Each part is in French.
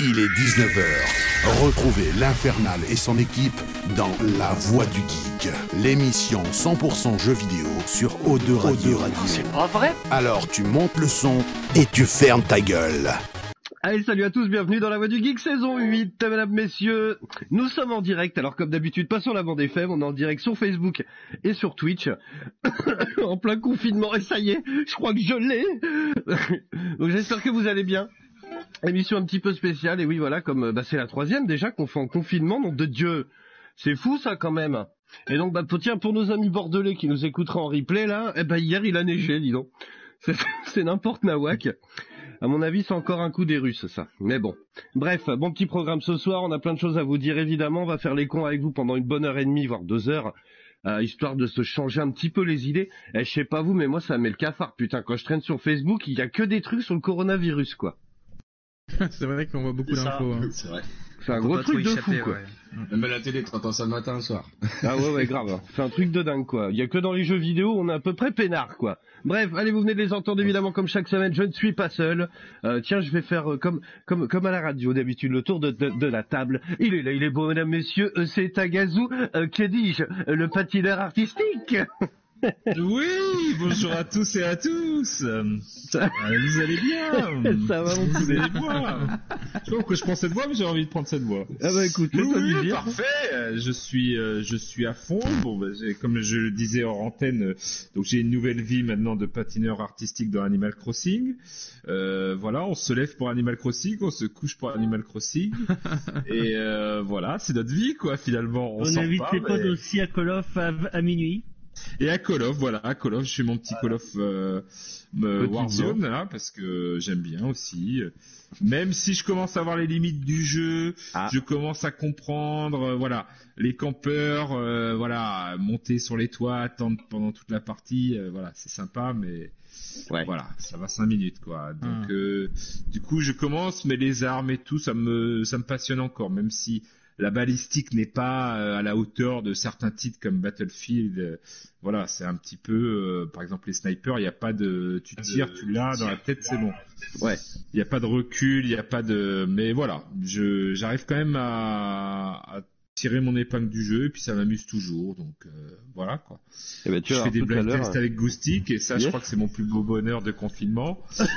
Il est 19 heures. Retrouvez l'Infernal et son équipe dans La Voix du Geek, l'émission 100% jeux vidéo sur O2 Radio. C'est pas vrai? Alors tu montes le son et tu fermes ta gueule. Allez, salut à tous, bienvenue dans La Voix du Geek, saison 8, mesdames, messieurs. Nous sommes en direct, alors comme d'habitude, pas sur la bande FM, on est en direct sur Facebook et sur Twitch. En plein confinement, et ça y est, je crois que je l'ai. Donc j'espère que vous allez bien. Émission un petit peu spéciale, et oui, voilà, comme c'est la 3e déjà qu'on fait en confinement, nom de Dieu. C'est fou ça quand même. Et donc, tiens, pour nos amis bordelais qui nous écouteraient en replay, là, hier il a neigé, dis donc. C'est n'importe nawak. À mon avis, c'est encore un coup des Russes, ça. Mais bon. Bref, bon petit programme ce soir. On a plein de choses à vous dire, évidemment. On va faire les cons avec vous pendant une bonne heure et demie, voire 2 heures. Histoire de se changer un petit peu les idées. Je sais pas vous, mais moi, ça met le cafard. Putain, quand je traîne sur Facebook, il y a que des trucs sur le coronavirus, quoi. C'est vrai qu'on voit beaucoup d'infos. Hein. C'est vrai. C'est un gros truc de fou, quoi. Ouais. Même à la télé, t'entends ça le matin, le soir. Ah ouais, grave. C'est un truc de dingue, quoi. Il y a que dans les jeux vidéo, on est à peu près peinard, quoi. Bref, allez, vous venez de les entendre, évidemment, comme chaque semaine. Je ne suis pas seul. Tiens, je vais faire comme à la radio, d'habitude, le tour de la table. Il est là, il est beau, mesdames, messieurs. C'est Tagazu, que dis-je, le patineur artistique. Oui, bonjour à tous et à tous. Vous allez bien? Ça va, mon Vous poulet. allez boire. Je sais pas pourquoi je prends cette voix, mais j'ai envie de prendre cette voix. Ah bah écoute, Oui, parfait. Je suis à fond. Bon, comme je le disais hors antenne, donc j'ai une nouvelle vie maintenant de patineur artistique dans Animal Crossing. Voilà, on se lève pour Animal Crossing, on se couche pour Animal Crossing, et voilà, c'est notre vie, quoi. Finalement, on invite pas, les potes aussi à Call of à minuit. Et à Call of, voilà, à Call of, je fais mon petit Call of Warzone, là, parce que j'aime bien aussi. Même si je commence à voir les limites du jeu, je commence à comprendre, voilà, les campeurs, voilà, monter sur les toits, attendre pendant toute la partie, voilà, c'est sympa, mais voilà, ça va 5 minutes, quoi. Donc, du coup, je commence, mais les armes et tout, ça me passionne encore, même si la balistique n'est pas à la hauteur de certains titres comme Battlefield. Voilà, c'est un petit peu, par exemple les snipers, il n'y a pas de, tu tires, tu l'as dans la tête, c'est bon. Ouais, il n'y a pas de recul, il n'y a pas de, mais voilà, j'arrive quand même à tirer mon épingle du jeu et puis ça m'amuse toujours, donc voilà quoi. Et ben, je fais des blind tests avec Goustic et ça, je crois que c'est mon plus beau bonheur de confinement.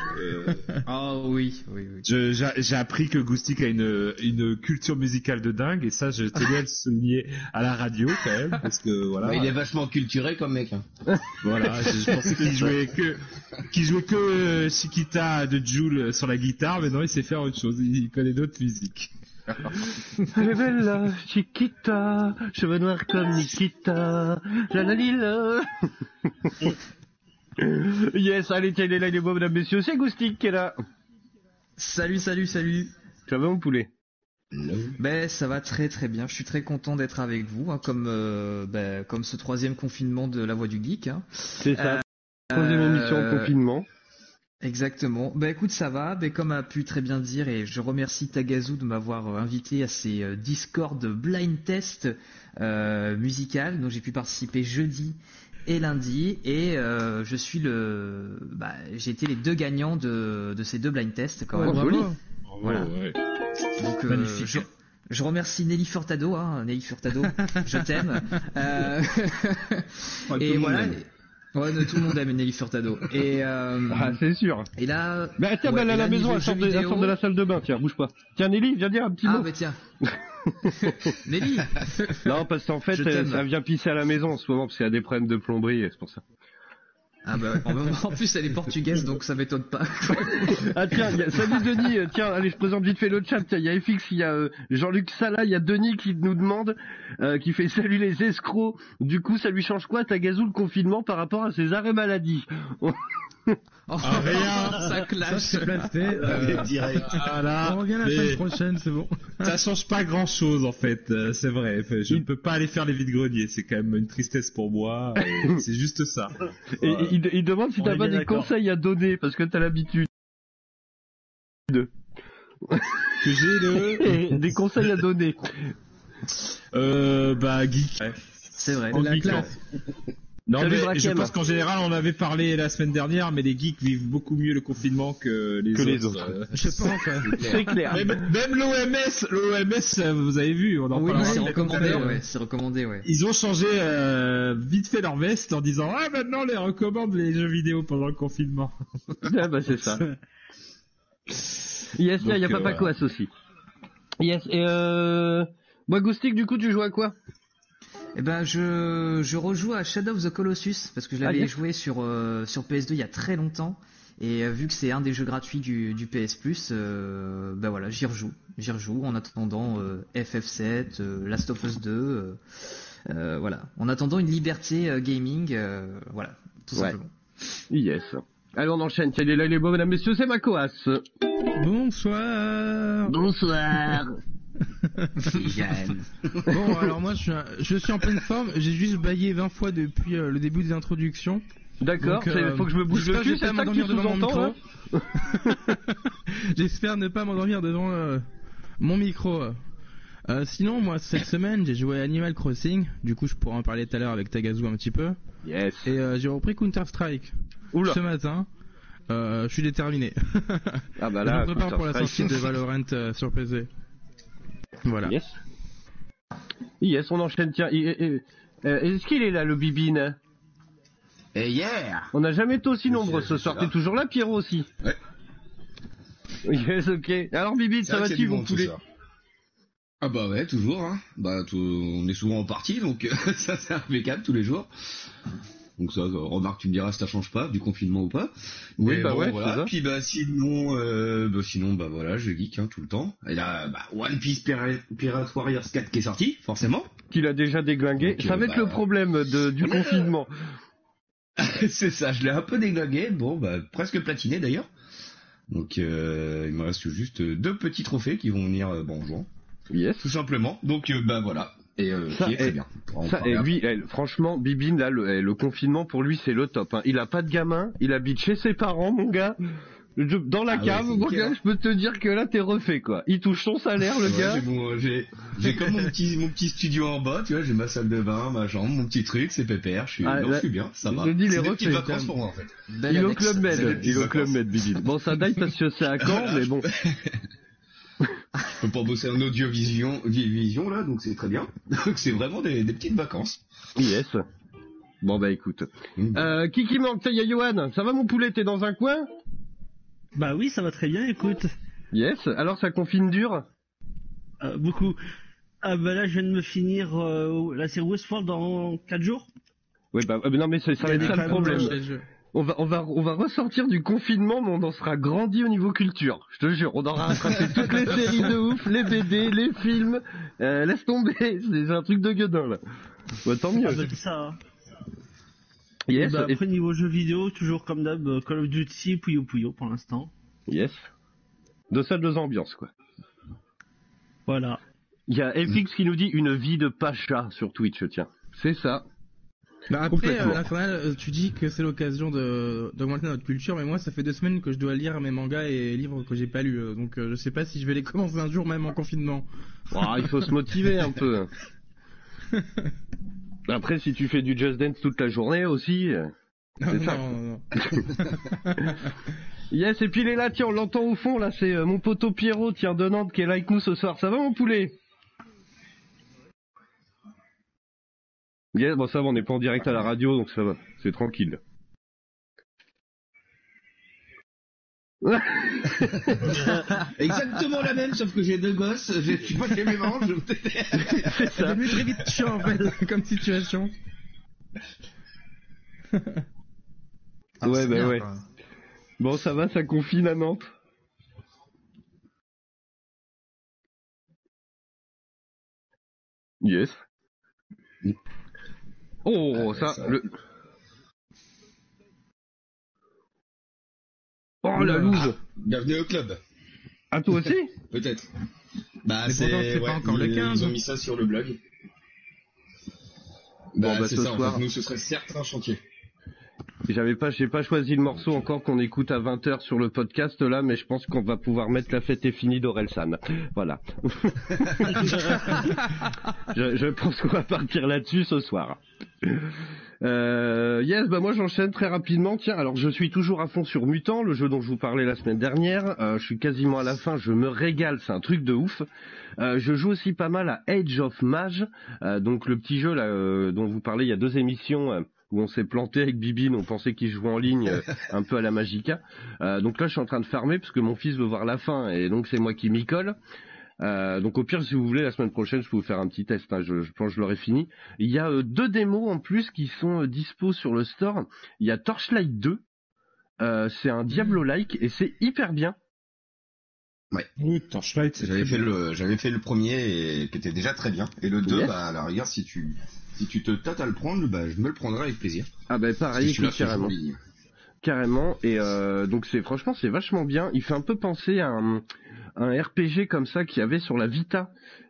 Oui. J'ai appris que Goustic a une culture musicale de dingue et ça, je tenais à le souligner à la radio quand même parce que voilà. Il est vachement culturé comme mec. Hein. Voilà, je pensais qu'il jouait que Chiquita de Jul sur la guitare, mais non, il sait faire autre chose. Il connaît d'autres musiques. Elle est belle, la Chiquita, cheveux noirs comme Nikita, la. Yes, allez, tiens, il est là, il est beau, mesdames, messieurs, c'est Goustic qui est là. Salut. Ça va, mon poulet? Ben, ça va très très bien, je suis très content d'être avec vous, hein, comme ce 3e confinement de La Voix du Geek. Hein. C'est ça, 3e émission en confinement. Exactement. Ben écoute, ça va. Ben comme a pu très bien dire, et je remercie Tagazu de m'avoir invité à ces Discord blind test musical, dont j'ai pu participer jeudi et lundi, et je suis j'ai été les 2 gagnants de ces 2 blind tests quand même. Joli. Voilà. Ouais. Donc magnifique. je remercie Nelly Furtado, je t'aime. Et voilà. Ouais, tout le monde aime Nelly Furtado. Et c'est sûr. Et là. Bah tiens, elle est à la maison, elle sort de la salle de bain. Tiens, bouge pas. Tiens, Nelly, viens dire un petit mot. Ah, mais tiens. Nelly. Non, parce qu'en fait, ça vient pisser à la maison en ce moment parce qu'il y a des problèmes de plomberie, c'est pour ça. Ah bah en plus elle est portugaise, donc ça m'étonne pas. Ah tiens, salut Denis, tiens, allez, je présente vite fait le chat. Tiens, il y a FX, il y a Jean-Luc Sala, il y a Denis qui nous demande, qui fait salut les escrocs. Du coup, ça lui change quoi, Tagazu, le confinement par rapport à ses arrêts maladie? Rien, ça clash. Ça c'est placé. Direct. Voilà. On revient la semaine prochaine, c'est bon. Ça change pas grand chose en fait, c'est vrai. Je ne peux pas aller faire les vides-greniers, c'est quand même une tristesse pour moi. C'est juste ça. Et il demande si t'as pas des conseils à donner parce que t'as l'habitude. Que j'ai des conseils à donner. Geek. C'est vrai. En geek, Non, Salut, mais Brakem. je pense qu'en général, on avait parlé la semaine dernière, mais les geeks vivent beaucoup mieux le confinement que les autres. Je pense, ouais. C'est clair. Même l'OMS, vous avez vu, on en Oui, parlera c'est tout à recommandé, l'heure. ouais. C'est recommandé, ouais. Ils ont changé vite fait leur veste en disant « Ah, maintenant, on les recommande les jeux vidéo pendant le confinement. » Ah bah c'est ça. Yes, il y a Papa voilà. Coas aussi. Yes, et moi, Goustic, du coup, tu joues à quoi? Eh ben, je rejoue à Shadow of the Colossus parce que je l'avais yes. joué sur PS2 il y a très longtemps et vu que c'est un des jeux gratuits du PS Plus, ben voilà, j'y rejoue en attendant FF7, Last of Us 2, voilà, en attendant une liberté gaming, voilà, tout simplement. Yes. Allez, on enchaîne. Tiens, il est là, les beaux, mesdames, messieurs, c'est Macoas. Bonsoir. Bonsoir. Bon, alors moi, je suis en pleine forme. J'ai juste baillé 20 fois depuis le début des introductions. D'accord, Donc, faut que je me bouge le cul, c'est j'espère ça que tu m'endormir devant mon sous-entends, micro. là? J'espère ne pas m'endormir devant mon micro. Sinon, moi, cette semaine, j'ai joué à Animal Crossing. Du coup, je pourrais en parler tout à l'heure avec Tagazu un petit peu. Yes. Et j'ai repris Counter-Strike ce matin. Je suis déterminé. Ah bah Je là, me prépare pour la Counter-Strike. sortie de Valorant sur PC. Voilà. Yes. Yes, on enchaîne. Tiens, est-ce qu'il est là, le Bibine? Et yeah. On n'a jamais été aussi nombreux ce soir. là. T'es toujours là, Pierrot aussi? Ouais. Yes, ok. Alors, Bibine, ça va-t-il, mon poulet? Ah bah ouais, toujours, hein. On est souvent en partie, donc ça c'est impeccable tous les jours. Donc ça, remarque, tu me diras si ça change pas, du confinement ou pas. Oui, Mais bah bon, ouais, voilà. c'est ça. Puis sinon, voilà, je geek tout le temps. Et là, One Piece Pirate Warriors 4 qui est sorti, forcément. Qu'il a déjà déglingué. Donc, Ça va être le problème du confinement. C'est ça, je l'ai un peu déglingué, presque platiné d'ailleurs. Donc il me reste juste 2 petits trophées qui vont venir en jouant, Yes. tout simplement. Donc voilà. Et Ça, qui est très bien. Franchement, Bibine, là, le confinement, pour lui, c'est le top. Hein. Il a pas de gamin, il habite chez ses parents, mon gars. Dans la cave, ouais, mon gars, je peux te dire que là, t'es refait, quoi. Il touche son salaire, le gars. J'ai comme mon petit studio en bas, tu vois, j'ai ma salle de bain, ma chambre, mon petit truc, c'est pépère, je suis bien, ça va. Je dis les C'est des refaits, petites vacances quand pour moi, en fait. Il est au Club C'est des Med, petites vacances. Bibine. Bon, ça daille parce que c'est à Caen, mais bon. Je peux pas bosser en audio-vision, là, donc c'est très bien. Donc c'est vraiment des petites vacances. Yes. Bon, bah, écoute. Qui manque? Ça y est, Johan. Ça va, mon poulet? T'es dans un coin? Bah oui, ça va très bien, écoute. Yes. Alors, ça confine dur? Beaucoup. Ah bah là, je viens de me finir la série Westworld dans 4 jours. Oui, bah, non, mais ça va être ça le problème. On va ressortir du confinement, mais on en sera grandi au niveau culture. Je te jure, on aura rattrapé toutes les séries de ouf, les BD, les films. Laisse tomber, c'est un truc de gueudin, là. Bah, tant mieux. Ah bah c'est ça. Hein. Yes. Bah, après, niveau jeux vidéo, toujours comme d'hab, Call of Duty, Puyo Puyo pour l'instant. Yes. Deux salles, deux ambiances, quoi. Voilà. Il y a FX qui nous dit une vie de pacha sur Twitch, tiens. C'est ça. Bah après, Complètement. l'Infernal, tu dis que c'est l'occasion d'augmenter notre culture, mais moi ça fait 2 semaines que je dois lire mes mangas et livres que j'ai pas lus, donc je sais pas si je vais les commencer un jour même en confinement. Oh, il faut se motiver un peu. Après, si tu fais du Just Dance toute la journée aussi, c'est ça. Non. Yes, et puis il est là, tiens, on l'entend au fond, là, c'est mon poteau Pierrot, tiens, de Nantes, qui est là avec nous ce soir. Ça va, mon poulet? Yes, bon, ça va, on n'est pas en direct à la radio, donc ça va, c'est tranquille. Exactement la même, sauf que j'ai 2 gosses, je suis pas chez mes parents, C'est ça. C'est devenu très vite chiant en fait, comme situation. Ouais, bah bien, ouais. quoi. Bon, ça va, ça confine à Nantes. Yes. Oh, ouais, ça, ça. le... Oh, la loose. Bienvenue au club. Ah, toi aussi? Peut-être. Bah, Mais pourtant, c'est pas encore le 15. Ils ont mis ça sur le blog. Bon, bah, c'est ce ça, en soir- fait, nous, ce serait certes un chantier. j'ai pas choisi le morceau encore qu'on écoute à 20h sur le podcast là, mais je pense qu'on va pouvoir mettre La fête est finie d'Orelsan. Voilà. je pense qu'on va partir là-dessus ce soir. Yes, bah moi j'enchaîne très rapidement. Tiens, alors je suis toujours à fond sur Mutant, le jeu dont je vous parlais la semaine dernière. Je suis quasiment à la fin, je me régale, c'est un truc de ouf. Je joue aussi pas mal à Age of Mage, donc le petit jeu là dont vous parlez il y a 2 émissions. Où on s'est planté avec Bibine, on pensait qu'il jouait en ligne un peu à la Magica. Donc là je suis en train de farmer parce que mon fils veut voir la fin et donc c'est moi qui m'y colle. Donc au pire si vous voulez la semaine prochaine je peux vous faire un petit test, hein, je pense que je l'aurai fini. Il y a 2 démos en plus qui sont dispo sur le store. Il y a Torchlight 2, c'est un Diablo-like et c'est hyper bien. Ouais. Oui, Torchlight, j'avais fait le premier et qui était déjà très bien. Et le 2, yes. Bah à la rigueur si tu te tâtes à le prendre, bah je me le prendrai avec plaisir. Ah bah pareil, écoute, carrément. Et donc c'est vachement bien. Il fait un peu penser à un RPG comme ça qu'il y avait sur la Vita.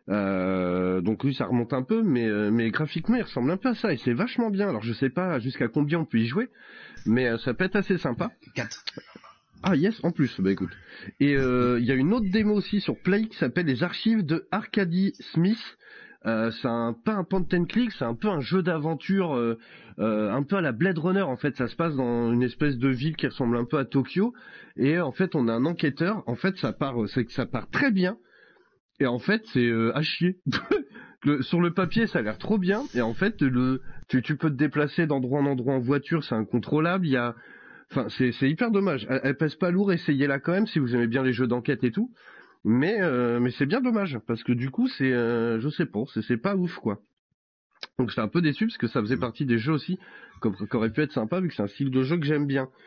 Donc oui, ça remonte un peu, mais graphiquement il ressemble un peu à ça et c'est vachement bien. Alors je sais pas jusqu'à combien on peut y jouer, mais ça peut être assez sympa. 4. Ah yes, en plus, bah écoute. Et il y a une autre démo aussi sur Play qui s'appelle Les Archives de Arkady Smith. C'est pas un point and click, c'est un peu un jeu d'aventure, un peu à la Blade Runner en fait. Ça se passe dans une espèce de ville qui ressemble un peu à Tokyo. Et en fait, on a un enquêteur. En fait, ça part très bien. Et en fait, c'est à chier. Sur le papier, ça a l'air trop bien. Et en fait, tu peux te déplacer d'endroit en endroit en voiture, c'est incontrôlable. Enfin, c'est hyper dommage. Elle pèse pas lourd, essayez-la quand même si vous aimez bien les jeux d'enquête et tout. Mais c'est bien dommage parce que du coup, je sais pas, c'est pas ouf quoi. Donc j'étais un peu déçu parce que ça faisait partie des jeux aussi qui auraient pu être sympa vu que c'est un style de jeu que j'aime bien.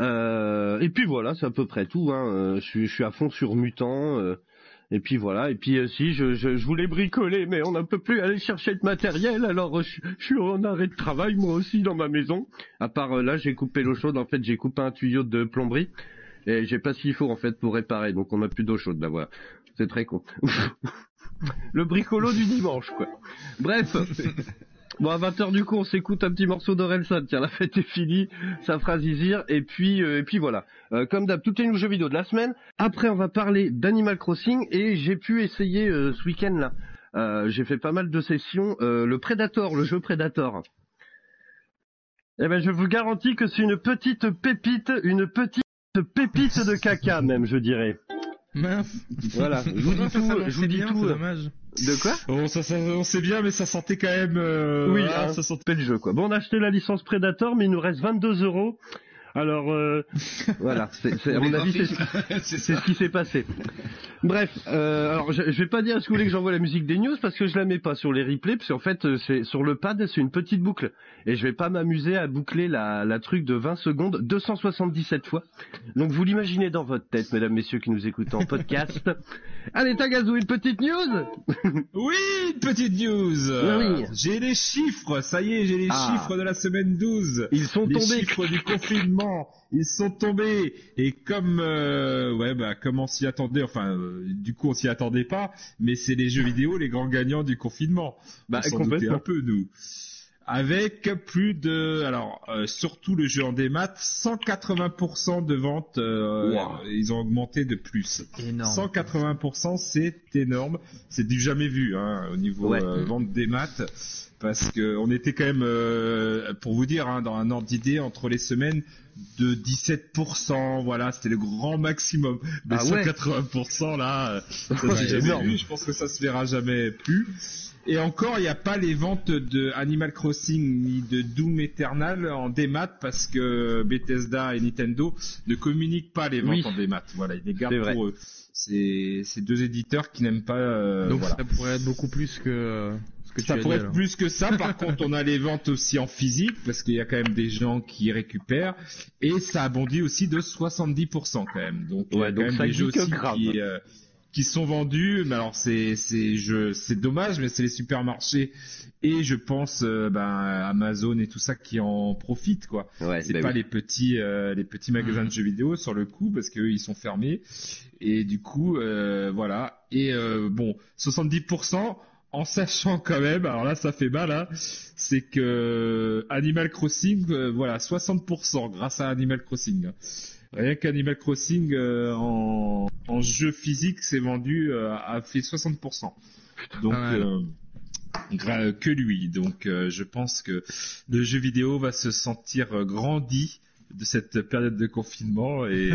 Et puis voilà, c'est à peu près tout. Hein. Je suis à fond sur Mutant. Et puis voilà. Et puis si je voulais bricoler, mais on ne peut plus aller chercher de matériel. Alors je suis en arrêt de travail moi aussi dans ma maison. À part là, j'ai coupé l'eau chaude. En fait, j'ai coupé un tuyau de plomberie et j'ai pas ce qu'il faut en fait pour réparer. Donc on n'a plus d'eau chaude là. Voilà. C'est très con. Le bricolo du dimanche quoi. Bref. Bon, à 20h du coup, on s'écoute un petit morceau d'Orelsan. Tiens, la fête est finie, ça fera zizir. Et puis voilà. Comme d'hab, toutes les nouveaux jeux vidéo de la semaine. Après, on va parler d'Animal Crossing. Et j'ai pu essayer ce week-end là. J'ai fait pas mal de sessions. Le Predator, le jeu Predator. Eh ben, je vous garantis que c'est une petite pépite de caca même, je dirais. Mince. Voilà, je vous dis tout. Dommage. De quoi? Bon, ça, on sait bien, mais ça sentait quand même. Oui, ça sentait le jeu, quoi. Bon, on a acheté la licence Predator, mais il nous reste 22 €. Alors, voilà, à mon avis, c'est ce qui s'est passé. Bref, alors je vais pas dire est-ce que vous voulez que j'envoie la musique des news parce que je la mets pas sur les replays, parce qu'en fait, c'est sur le pad, c'est une petite boucle. Et je vais pas m'amuser à boucler la truc de 20 secondes 277 fois. Donc vous l'imaginez dans votre tête, mesdames, messieurs qui nous écoutent en podcast. Allez, Tagazu, une petite news? Oui, une petite news. Oui. J'ai les chiffres, ça y est, j'ai les chiffres de la semaine 12. Ils sont tombés. Les chiffres du confinement, ils sont tombés. Et comme, comme on s'y attendait, du coup on s'y attendait pas, mais c'est les jeux vidéo les grands gagnants du confinement. On s'en doutait un peu, nous. Avec plus de, surtout le jeu en démat, 180% de ventes, ils ont augmenté de plus. Énorme. 180%, c'est énorme. C'est du jamais vu, hein, au niveau vente démat. Parce que on était quand même, pour vous dire, hein, dans un ordre d'idée, entre les semaines, de 17%, voilà, c'était le grand maximum. Mais 180%, là, ça c'est jamais vu. Je pense que ça se verra jamais plus. Et encore, il n'y a pas les ventes de Animal Crossing ni de Doom Eternal en démat parce que Bethesda et Nintendo ne communiquent pas les ventes en démat. Voilà, ils les gardent pour eux. C'est 2 éditeurs qui n'aiment pas. Donc ça pourrait être beaucoup plus que ce que tu as dit. Ça pourrait être plus que ça. Par contre, on a les ventes aussi en physique parce qu'il y a quand même des gens qui récupèrent et ça a bondi aussi de 70% quand même. Donc il y a quand même des jeux aussi qui sont vendus, mais alors c'est dommage, mais c'est les supermarchés et je pense Amazon et tout ça qui en profitent quoi. C'est pas les petits magasins de jeux vidéo sur le coup parce qu'eux ils sont fermés et du coup voilà et 70%. en sachant quand même, alors là ça fait mal, hein, c'est que Animal Crossing, voilà, 60% grâce à Animal Crossing. Rien qu'Animal Crossing en jeu physique s'est vendu a fait 60%. Donc que lui. Donc je pense que le jeu vidéo va se sentir grandi de cette période de confinement et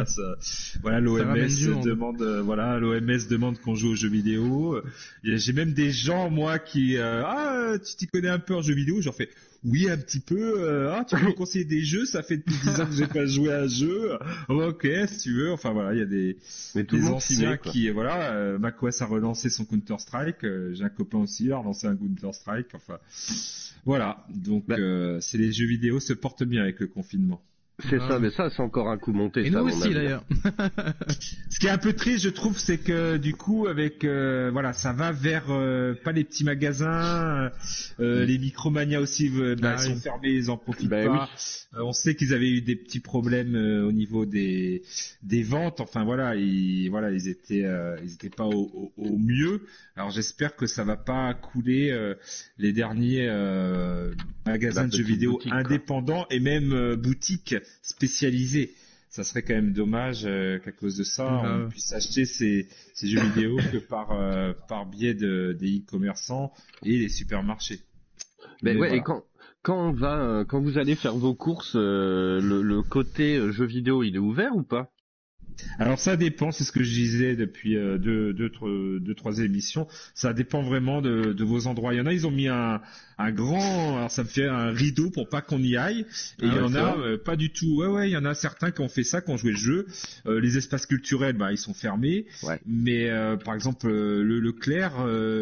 l'OMS demande l'OMS demande qu'on joue aux jeux vidéo. J'ai même des gens moi qui tu t'y connais un peu en jeux vidéo, j'en fais oui un petit peu, tu peux me conseiller des jeux, ça fait depuis 10 ans que j'ai pas joué à un jeu. OK, si tu veux. Enfin voilà, il y a des anciens qui macOS a relancé son Counter-Strike, j'ai un copain aussi il a relancé un Counter-Strike, enfin voilà, donc c'est les jeux vidéo se portent bien avec le confinement. C'est ça, mais ça c'est encore un coup monté. Et nous aussi d'ailleurs. Ce qui est un peu triste, je trouve, c'est que du coup, avec ça va vers pas les petits magasins, les Micromania aussi, ils sont fermés, ils en profitent pas. Oui. On sait qu'ils avaient eu des petits problèmes au niveau des ventes. Enfin ils étaient pas au mieux. Alors j'espère que ça va pas couler les derniers magasins de jeux vidéo indépendants et même boutiques spécialisées. Ça serait quand même dommage qu'à cause de ça, on puisse acheter ces jeux vidéo que par biais des e-commerçants et les supermarchés. Mais ouais, et quand vous allez faire vos courses, le côté jeux vidéo, il est ouvert ou pas? Alors ça dépend, c'est ce que je disais depuis deux, trois émissions. Ça dépend vraiment de vos endroits. Il y en a, ils ont mis un grand, alors ça me fait un rideau pour pas qu'on y aille. Et il y en a pas du tout. Ouais, il y en a certains qui ont fait ça, qui ont joué le jeu. Les espaces culturels, ils sont fermés. Ouais. Mais par exemple, le Leclerc.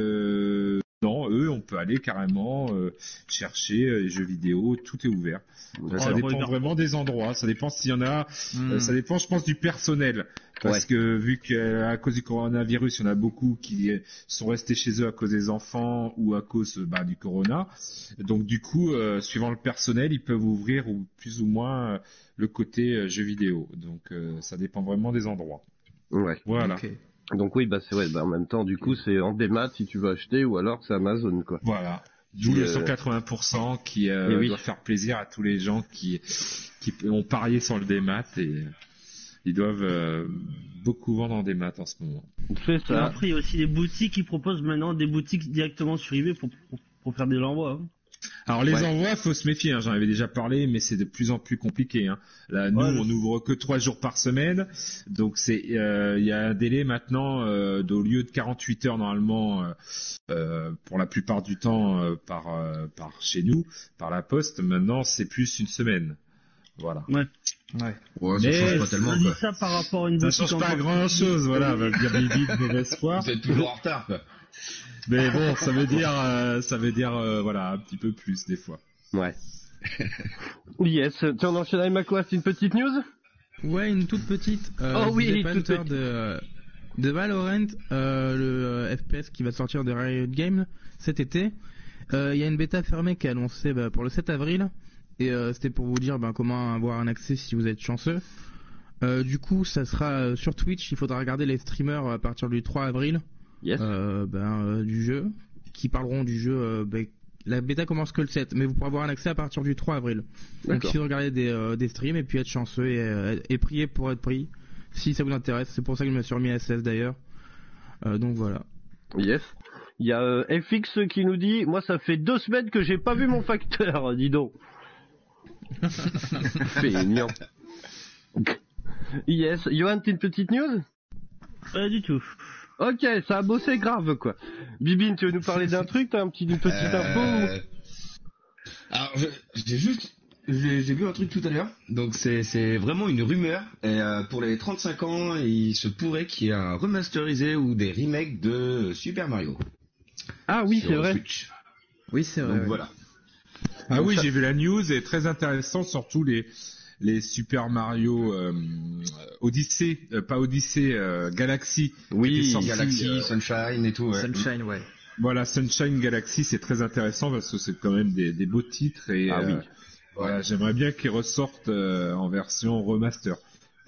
Non, eux, on peut aller carrément chercher les jeux vidéo, tout est ouvert. Ça dépend vraiment des endroits, ça dépend s'il y en a, ça dépend, je pense, du personnel. Parce que vu qu'à cause du coronavirus, il y en a beaucoup qui sont restés chez eux à cause des enfants ou à cause du corona. Donc du coup, suivant le personnel, ils peuvent ouvrir ou plus ou moins le côté jeux vidéo. Donc ça dépend vraiment des endroits. Ouais. Voilà. Okay. Donc oui, c'est vrai, en même temps, du coup, c'est en démat si tu veux acheter ou alors c'est Amazon, quoi. Voilà. D'où le 180% qui doit faire plaisir à tous les gens qui ont parié sur le démat et ils doivent beaucoup vendre en démat en ce moment. C'est ça. Et après, il y a aussi des boutiques qui proposent maintenant des boutiques directement sur eBay pour faire des envois. Hein. Alors les envois, faut se méfier, j'en avais déjà parlé, mais c'est de plus en plus compliqué. Là, nous, on ouvre que 3 jours par semaine, donc il y a un délai maintenant au lieu de 48 heures normalement, pour la plupart du temps par chez nous, par la poste. Maintenant, c'est plus une semaine. Voilà. Ouais, ça change pas tellement. Je dis ça par rapport à une boutique. Ça change pas grand chose, voilà. Va dire Bibi de mauvaise foi. Vous êtes toujours en retard, quoi. Mais bon, ça veut dire, un petit peu plus des fois. Ouais. Yes. Tu en enchaînes avec quoi? C'est une petite news? Ouais, une toute petite. De Valorant, le FPS qui va sortir de Riot Games cet été. Il y a une bêta fermée qui est annoncée pour le 7 avril. Et c'était pour vous dire comment avoir un accès si vous êtes chanceux. Du coup, ça sera sur Twitch. Il faudra regarder les streamers à partir du 3 avril. Yes. Du jeu, qui parleront du jeu. La bêta commence que le 7, mais vous pourrez avoir un accès à partir du 3 avril. Donc il faut regarder des streams et puis être chanceux et prier pour être pris, si ça vous intéresse. C'est pour ça que je me suis remis à SS d'ailleurs. Donc voilà. Yes. Il y a FX qui nous dit, moi ça fait 2 semaines que j'ai pas vu mon facteur, dis donc. Feignant. Yes. Johan, t'as une petite news? Pas du tout. Ok, ça a bossé grave, quoi. Bibine, tu veux nous parler d'un truc? T'as une petite info? Alors, j'ai vu un truc tout à l'heure. Donc, c'est vraiment une rumeur. Et pour les 35 ans, il se pourrait qu'il y ait un remasterisé ou des remakes de Super Mario. Ah oui, c'est vrai. Switch. Oui, c'est vrai. Donc, voilà. Ah oui, j'ai vu la news et très intéressant, surtout les Super Mario Odyssey, pas Odyssey, Galaxy. Oui, Galaxy, Sunshine et tout. Ouais. Sunshine, ouais. Voilà, Sunshine Galaxy, c'est très intéressant parce que c'est quand même des beaux titres et voilà, j'aimerais bien qu'ils ressortent en version remaster.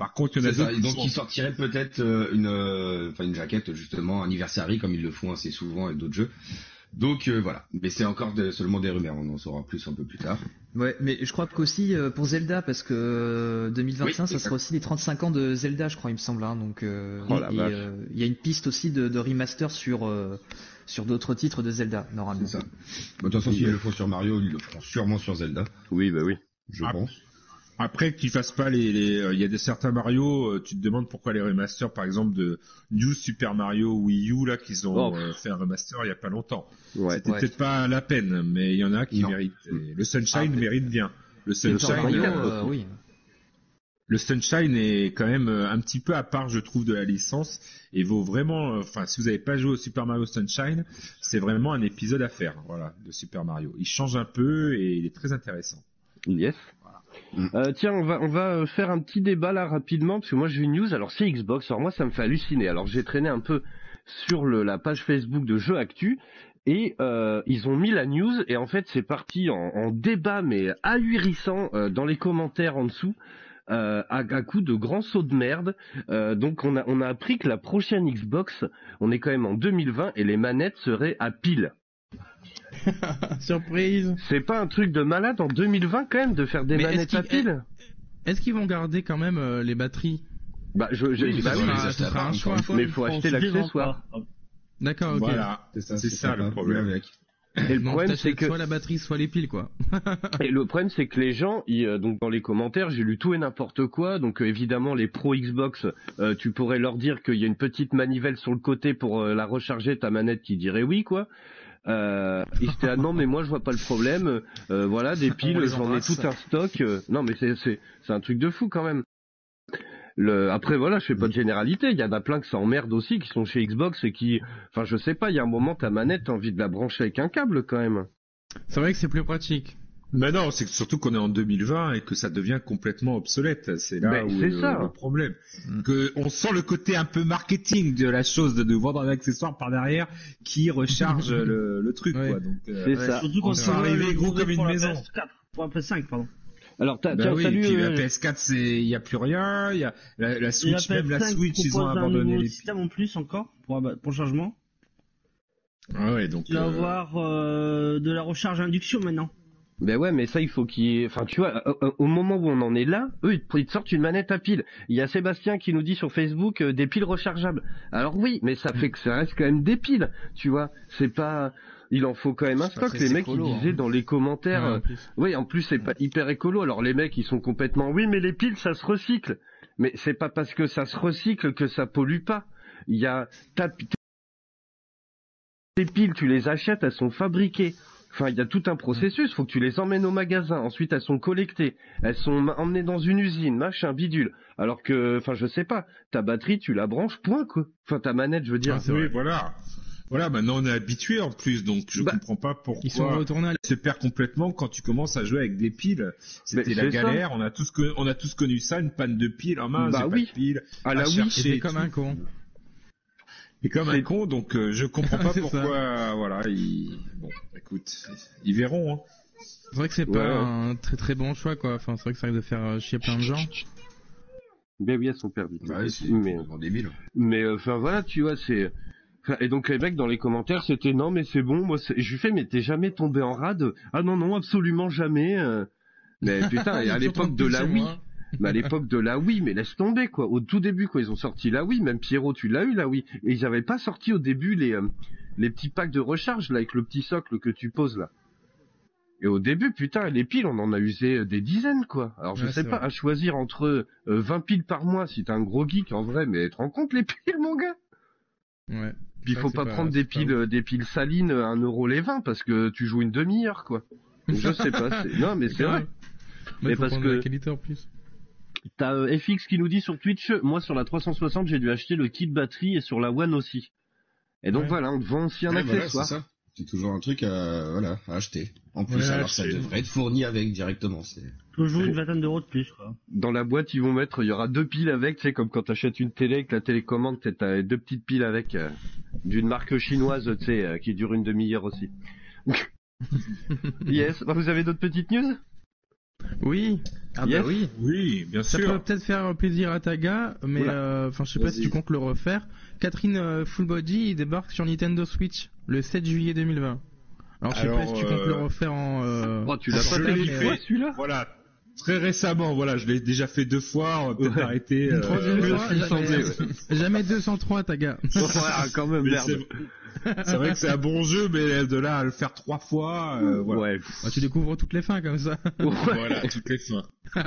Par contre, il y en a d'autres. Donc ils sortiraient peut-être une jaquette justement anniversary comme ils le font assez souvent avec d'autres jeux. Donc voilà, mais c'est encore seulement des rumeurs, on en saura plus un peu plus tard. Ouais, mais je crois qu'aussi pour Zelda, parce que 2025, ça sera aussi les 35 ans de Zelda, je crois, il me semble. Hein, donc il y a une piste aussi de remaster sur d'autres titres de Zelda, normalement. C'est ça. De toute façon, s'ils le font sur Mario, ils le feront sûrement sur Zelda. Oui, je pense. Après qu'ils fassent pas il y a certains Mario, tu te demandes pourquoi les remasters, par exemple de New Super Mario Wii U là, qu'ils ont fait un remaster il y a pas longtemps. Ouais. C'était peut-être pas la peine, mais il y en a qui méritent. Et le Sunshine mérite bien. Le Sunshine, oui. Le Sunshine est quand même un petit peu à part, je trouve, de la licence et vaut vraiment. Enfin, si vous n'avez pas joué au Super Mario Sunshine, c'est vraiment un épisode à faire, voilà, de Super Mario. Il change un peu et il est très intéressant. Yes. Tiens, on va faire un petit débat là rapidement parce que moi j'ai une news. Alors c'est Xbox. Alors moi ça me fait halluciner. Alors j'ai traîné un peu sur la page Facebook de Jeux Actu et ils ont mis la news et en fait c'est parti en débat mais ahurissant dans les commentaires en dessous. À coup de grands sauts de merde. Donc on a appris que la prochaine Xbox, on est quand même en 2020 et les manettes seraient à pile. Surprise. C'est pas un truc de malade en 2020 quand même de faire des manettes à pile. Est-ce qu'ils vont garder quand même les batteries? Bah ce sera un choix. Mais il faut acheter l'accessoire. D'accord, ok. Voilà, c'est ça le problème avec. Et le problème c'est que soit la batterie soit les piles quoi. Et le problème c'est que les gens donc dans les commentaires j'ai lu tout et n'importe quoi donc évidemment les pro Xbox tu pourrais leur dire qu'il y a une petite manivelle sur le côté pour la recharger ta manette qui dirait oui quoi. Ils étaient non mais moi je vois pas le problème voilà des piles j'en ai tout un stock non mais c'est un truc de fou quand même. Après voilà, je fais pas de généralité, il y en a plein que ça emmerde aussi qui sont chez Xbox et qui enfin je sais pas, il y a un moment ta manette t'as envie de la brancher avec un câble quand même. C'est vrai que c'est plus pratique. Mais non, c'est surtout qu'on est en 2020 et que ça devient complètement obsolète. C'est là où est le problème. Que on sent le côté un peu marketing de la chose, de vendre un accessoire par derrière qui recharge le truc, quoi. Donc, c'est ça. Surtout quand c'est arrivé gros comme une maison. Pour la PS5, pardon. Alors salut. Puis la PS4, il y a plus rien. Il y a la Switch, même la Switch, ils ont abandonné les systèmes en plus encore pour le changement. Ah ouais, donc. Tu vas avoir de la recharge induction maintenant. Ben ouais, mais ça il faut enfin tu vois, au moment où on en est là, eux ils te sortent une manette à piles. Il y a Sébastien qui nous dit sur Facebook des piles rechargeables. Alors oui, mais ça fait que ça reste quand même des piles, tu vois. C'est pas, il en faut quand même un stock. Les mecs ils disaient dans les commentaires, oui en plus c'est pas hyper écolo. Alors les mecs ils sont complètement, oui mais les piles ça se recycle. Mais c'est pas parce que ça se recycle que ça pollue pas. Il y a tes piles, tu les achètes, elles sont fabriquées. Enfin, il y a tout un processus, faut que tu les emmènes au magasin, ensuite elles sont collectées, elles sont emmenées dans une usine, machin, bidule. Alors que, enfin, je sais pas, ta batterie, tu la branches, point, quoi. Enfin, ta manette, je veux dire. Oui, voilà. Voilà, maintenant on est habitué en plus, donc je comprends pas pourquoi ils sont retournés se perd complètement quand tu commences à jouer avec des piles. C'était la galère, on a tous connu ça, une panne de piles en main, pas de piles, à la Wii, c'était comme un con. Et comme un con, donc je comprends pas pourquoi, voilà, bon, écoute, ils verront, hein. C'est vrai que c'est pas un très très bon choix, quoi. Enfin, c'est vrai que ça risque de faire chier plein de gens. Ben oui, elles sont perdues. Bah, c'est débile. Mais enfin voilà, tu vois, c'est. Et donc les mecs dans les commentaires c'était non mais c'est bon, moi je lui fais mais t'es jamais tombé en rade? Ah non absolument jamais. Mais putain, et à l'époque de la Wii. Mais à l'époque de la Wii, mais laisse tomber quoi. Au tout début quoi, ils ont sorti la Wii, même Pierrot tu l'as eu la Wii, et ils avaient pas sorti au début les petits packs de recharge là avec le petit socle que tu poses là. Et au début putain les piles on en a usé des dizaines quoi. Alors je sais pas à choisir entre 20 piles par mois si t'es un gros geek en vrai, mais tu te rends compte les piles mon gars. Ouais. Puis il faut pas prendre des piles salines à 1€ les 20 parce que tu joues une demi-heure quoi. Donc, je sais pas, non mais c'est vrai. Mais parce que la qualité en plus. T'as FX qui nous dit sur Twitch, moi sur la 360 j'ai dû acheter le kit batterie et sur la One aussi. Et donc voilà, on te vend aussi un accessoire. Voilà, c'est toujours un truc à acheter. En plus, alors ça devrait être fourni avec directement. Toujours une vingtaine d'euros de plus quoi. Dans la boîte ils vont mettre, il y aura 2 piles avec, tu sais comme quand t'achètes une télé avec la télécommande, t'as 2 petites piles avec d'une marque chinoise, tu sais, qui dure une demi-heure aussi. Yes, vous avez d'autres petites news? Oui. Ah Yes. bah oui. Oui, bien Ça sûr. peut peut-être faire plaisir à Taga, mais enfin je sais pas si Vas-y. tu comptes le refaire. Catherine Full Body il débarque sur Nintendo Switch le 7 juillet 2020. Alors je sais pas si tu comptes le refaire en... Oh, tu l'as pas je fait l'ai une fait. fois celui-là? Voilà. Très récemment, voilà, je l'ai déjà fait 2 fois, on va peut-être Ouais. arrêter. Une troisième je fois, suis censé, jamais 203 Taga. Ouais, quand même, Mais merde. c'est vrai que c'est un bon jeu, mais de là à le faire 3 fois, voilà. Ouais. Bah, tu découvres toutes les fins comme ça. Voilà, toutes les fins.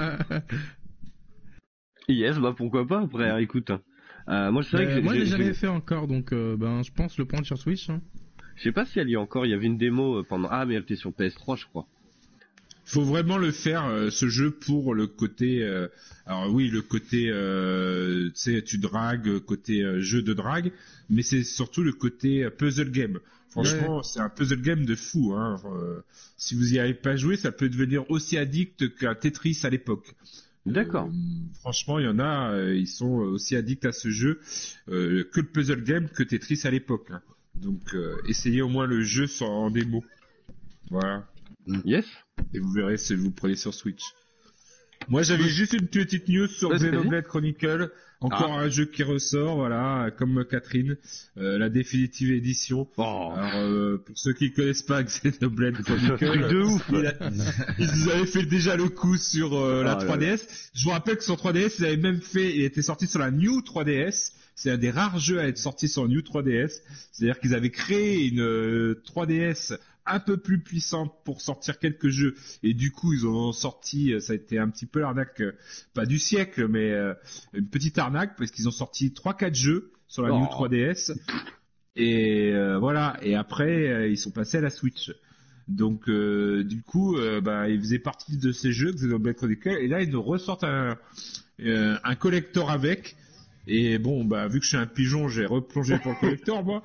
Yes, bah pourquoi pas après, hein, écoute. Moi, c'est vrai que Moi je l'ai j'ai- jamais fait encore, donc je pense le prendre sur Switch. Hein. je sais pas si elle y est encore, il y avait une démo pendant... Ah, mais elle était sur PS3, je crois. Faut vraiment le faire, ce jeu, pour le côté... alors oui, le côté, tu sais, tu dragues, côté jeu de drague, mais c'est surtout le côté puzzle game. Franchement, c'est un puzzle game de fou. Hein. Si vous y avez pas joué, ça peut devenir aussi addict qu'un Tetris à l'époque. D'accord. Franchement, il y en a, ils sont aussi addicts à ce jeu que le puzzle game, que Tetris à l'époque. Hein. Donc, essayez au moins le jeu en démo. Voilà. Yes. Et vous verrez si vous le prenez sur Switch. Moi, j'avais juste une petite news sur Vas-y, Xenoblade Chronicle. Encore un jeu qui ressort, voilà, comme Catherine, la définitive édition. Oh. Alors, pour ceux qui connaissent pas Xenoblade C'est un truc Chronicle, de ouf. ils nous avaient fait déjà le coup sur la Ah, 3DS. Je vous rappelle que sur 3DS, ils avaient même fait, il était sorti sur la New 3DS. C'est un des rares jeux à être sorti sur New 3DS. C'est-à-dire qu'ils avaient créé une 3DS un peu plus puissante pour sortir quelques jeux, et du coup ils ont sorti, ça a été un petit peu l'arnaque, pas du siècle, mais une petite arnaque, parce qu'ils ont sorti 3-4 jeux sur la New 3DS, et voilà, et après ils sont passés à la Switch. Donc du coup ils faisaient partie de ces jeux Xenoblade Chronicle, et là ils nous ressortent un collector avec. Et bon, vu que je suis un pigeon, j'ai replongé pour le collector, moi.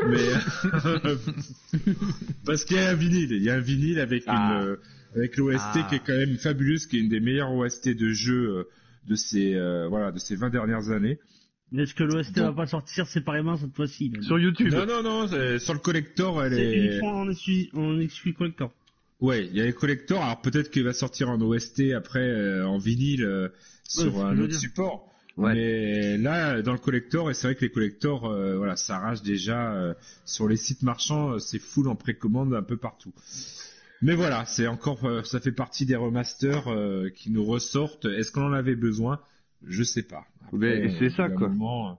Mais parce qu'il y a un vinyle avec avec l'OST qui est quand même fabuleuse, qui est une des meilleures OST de jeu de ces 20 dernières années. Mais est-ce que l'OST va pas sortir séparément cette fois-ci? Sur YouTube. Non, sur le collector, elle C'est est... uniquement en exclu collector. Ouais, il y a les collectors, alors peut-être qu'il va sortir en OST après, en vinyle, sur un autre support. Ouais. Mais là, dans le collector, et c'est vrai que les collectors, ça arrache déjà sur les sites marchands, c'est full en précommande un peu partout. Mais voilà, c'est encore, ça fait partie des remasters qui nous ressortent. Est-ce qu'on en avait besoin? Je sais pas. Après, Mais c'est ça, quoi.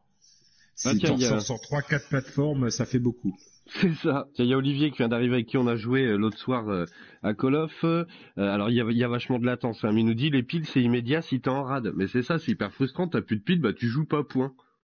Si tu ressors sur 3-4 plateformes, ça fait beaucoup. C'est ça. Tiens, il y a Olivier qui vient d'arriver, avec qui on a joué l'autre soir à Call of. Alors il y a vachement de latence, hein, mais il nous dit les piles c'est immédiat si t'es en rade. Mais c'est ça, c'est hyper frustrant, t'as plus de piles, tu joues pas, point.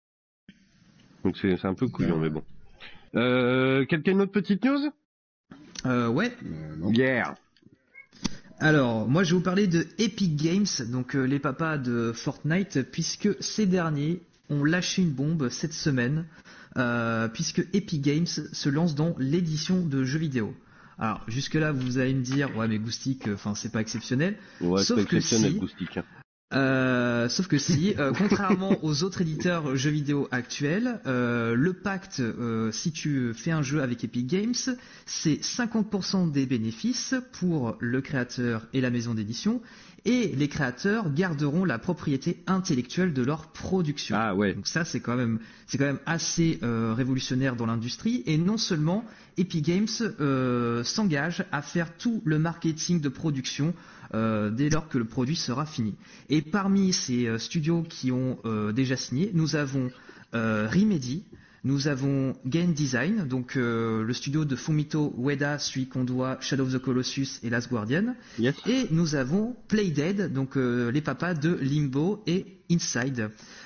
Donc c'est un peu couillon, mais bon. Quelqu'un une autre petite news? Ouais. Yeah. Alors, moi je vais vous parler de Epic Games, donc les papas de Fortnite, puisque ces derniers ont lâché une bombe cette semaine, puisque Epic Games se lance dans l'édition de jeux vidéo. Alors, jusque-là, vous allez me dire, ouais, mais Goustic, c'est pas exceptionnel. Ouais, c'est pas exceptionnel, si, Goustic. sauf que si, contrairement aux autres éditeurs jeux vidéo actuels, le pacte, si tu fais un jeu avec Epic Games, c'est 50% des bénéfices pour le créateur et la maison d'édition, et les créateurs garderont la propriété intellectuelle de leur production. Ah ouais. Donc ça, c'est quand même assez révolutionnaire dans l'industrie, et non seulement Epic Games s'engage à faire tout le marketing de production dès lors que le produit sera fini. Et parmi ces studios qui ont déjà signé, nous avons Remedy, nous avons Game Design, donc le studio de Fumito Ueda, celui qu'on doit Shadow of the Colossus et Last Guardian, Yes. et nous avons Playdead, donc les papas de Limbo et Inside.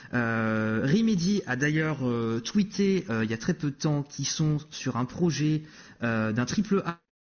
Remedy a d'ailleurs tweeté il y a très peu de temps qu'ils sont sur un projet d'un triple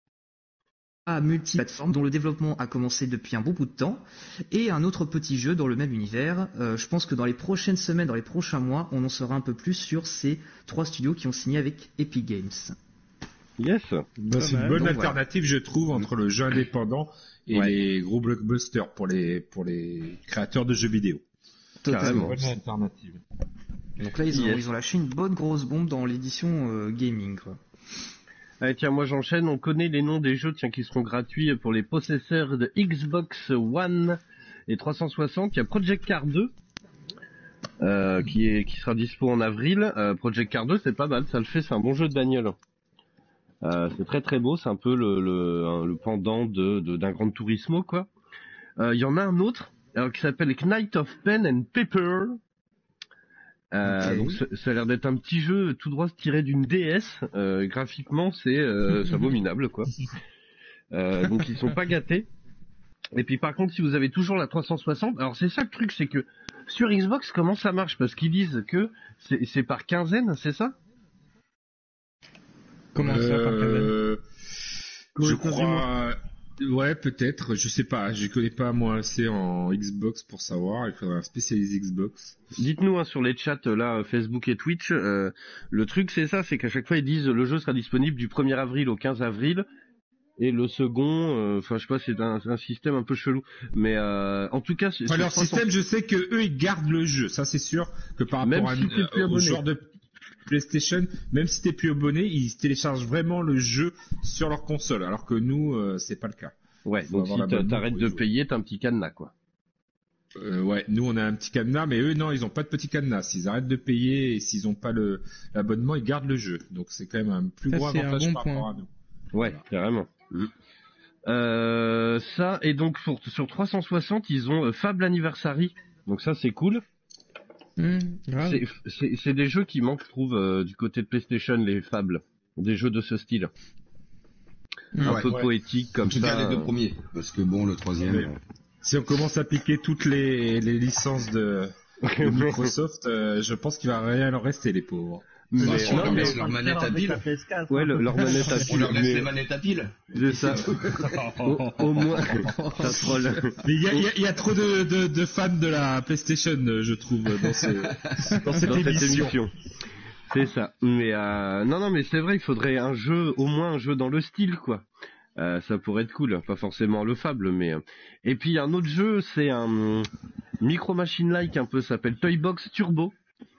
A multiplateforme dont le développement a commencé depuis un bon bout de temps, et un autre petit jeu dans le même univers. Je pense que dans les prochaines semaines, dans les prochains mois, on en saura un peu plus sur ces 3 studios qui ont signé avec Epic Games. Yes. C'est une bonne alternative, je trouve, entre le jeu indépendant et les gros blockbusters pour les créateurs de jeux vidéo. Totalement. C'est une bonne alternative. Donc là, ils ont lâché une bonne grosse bombe dans l'édition gaming, quoi. Allez, tiens, moi j'enchaîne. On connaît les noms des jeux qui seront gratuits pour les possesseurs de Xbox One et 360. Il y a Project Cars 2 qui sera dispo en avril. Project Cars 2, c'est pas mal, ça le fait, c'est un bon jeu de bagnole. C'est très très beau, c'est un peu le pendant d'un Gran Turismo, quoi. Il y en a un autre qui s'appelle Knight of Pen and Paper. Donc ça a l'air d'être un petit jeu tout droit tiré d'une DS. Graphiquement, c'est abominable, quoi. Donc ils sont pas gâtés. Et puis par contre, si vous avez toujours la 360, alors c'est ça le truc, c'est que sur Xbox, comment ça marche? Parce qu'ils disent que c'est par quinzaine, c'est ça? Comment ça par quinzaine? Je crois. Ouais, peut-être, je sais pas, je connais pas moi assez en Xbox pour savoir, il faudrait un spécialiste Xbox. Dites-nous sur les chats là, Facebook et Twitch, le truc c'est ça, c'est qu'à chaque fois ils disent le jeu sera disponible du 1er avril au 15 avril, et le second, je sais pas, c'est un système un peu chelou, mais en tout cas... Leur système, je sais que eux ils gardent le jeu, ça c'est sûr, que par rapport au genre de PlayStation, même si t'es plus abonné, ils téléchargent vraiment le jeu sur leur console, alors que nous, c'est pas le cas. Ouais, donc si t'arrêtes de payer, t'as un petit cadenas, quoi. Ouais, nous on a un petit cadenas, mais eux non, ils ont pas de petit cadenas. S'ils arrêtent de payer et s'ils ont pas l'abonnement, ils gardent le jeu. Donc c'est quand même un plus gros avantage par rapport à nous. Ouais, carrément. Ça, et donc sur 360, ils ont Fable Anniversary. Donc ça, c'est cool. C'est des jeux qui manquent, je trouve, du côté de PlayStation, les Fables. Des jeux de ce style. Un peu poétique, comme ça. En tout cas, les deux premiers. Parce que bon, le troisième... Si on commence à piquer toutes les licences de Microsoft, je pense qu'il va rien leur rester, les pauvres. Mais on laisse leur manette à pile. Ouais, leur manette à pile. On leur laisse les manettes à pile. C'est ça. Au moins, ça troll. Mais il y a trop de fans de la PlayStation, je trouve, dans cette émission. C'est ça. Mais non, mais c'est vrai, il faudrait au moins un jeu dans le style, quoi. Ça pourrait être cool, pas forcément le Fable, mais... Et puis il y a un autre jeu, c'est un Micro Machine-like un peu, ça s'appelle Toybox Turbo.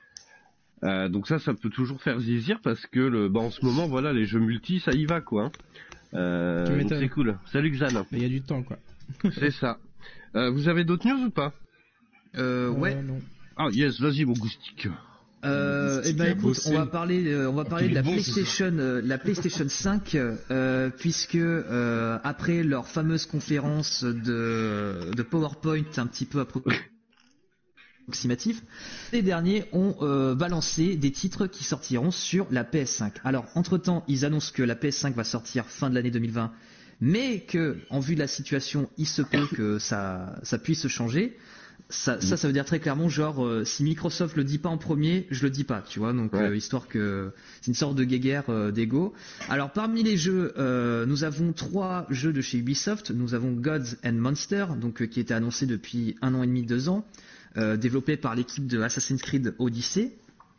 Donc ça peut toujours faire zizir parce que en ce moment, voilà, les jeux multi, ça y va, quoi. Donc c'est cool. Salut Xan. Il y a du temps, quoi. C'est ça. Vous avez d'autres news ou pas? Ouais. Non. Ah yes, vas-y mon goustique. Écoute, on va parler de la PlayStation 5, puisque après leur fameuse conférence de PowerPoint un petit peu approximatif, les derniers ont balancé des titres qui sortiront sur la PS5. Alors, entre-temps, ils annoncent que la PS5 va sortir fin de l'année 2020, mais que, en vue de la situation, il se peut que ça puisse changer. Ça veut dire très clairement, genre, si Microsoft le dit pas en premier, je le dis pas, tu vois, donc histoire que c'est une sorte de guéguerre d'ego. Alors parmi les jeux, nous avons 3 jeux de chez Ubisoft. Nous avons Gods and Monsters, donc qui était annoncé depuis 1 an et demi, 2 ans, développé par l'équipe de Assassin's Creed Odyssey.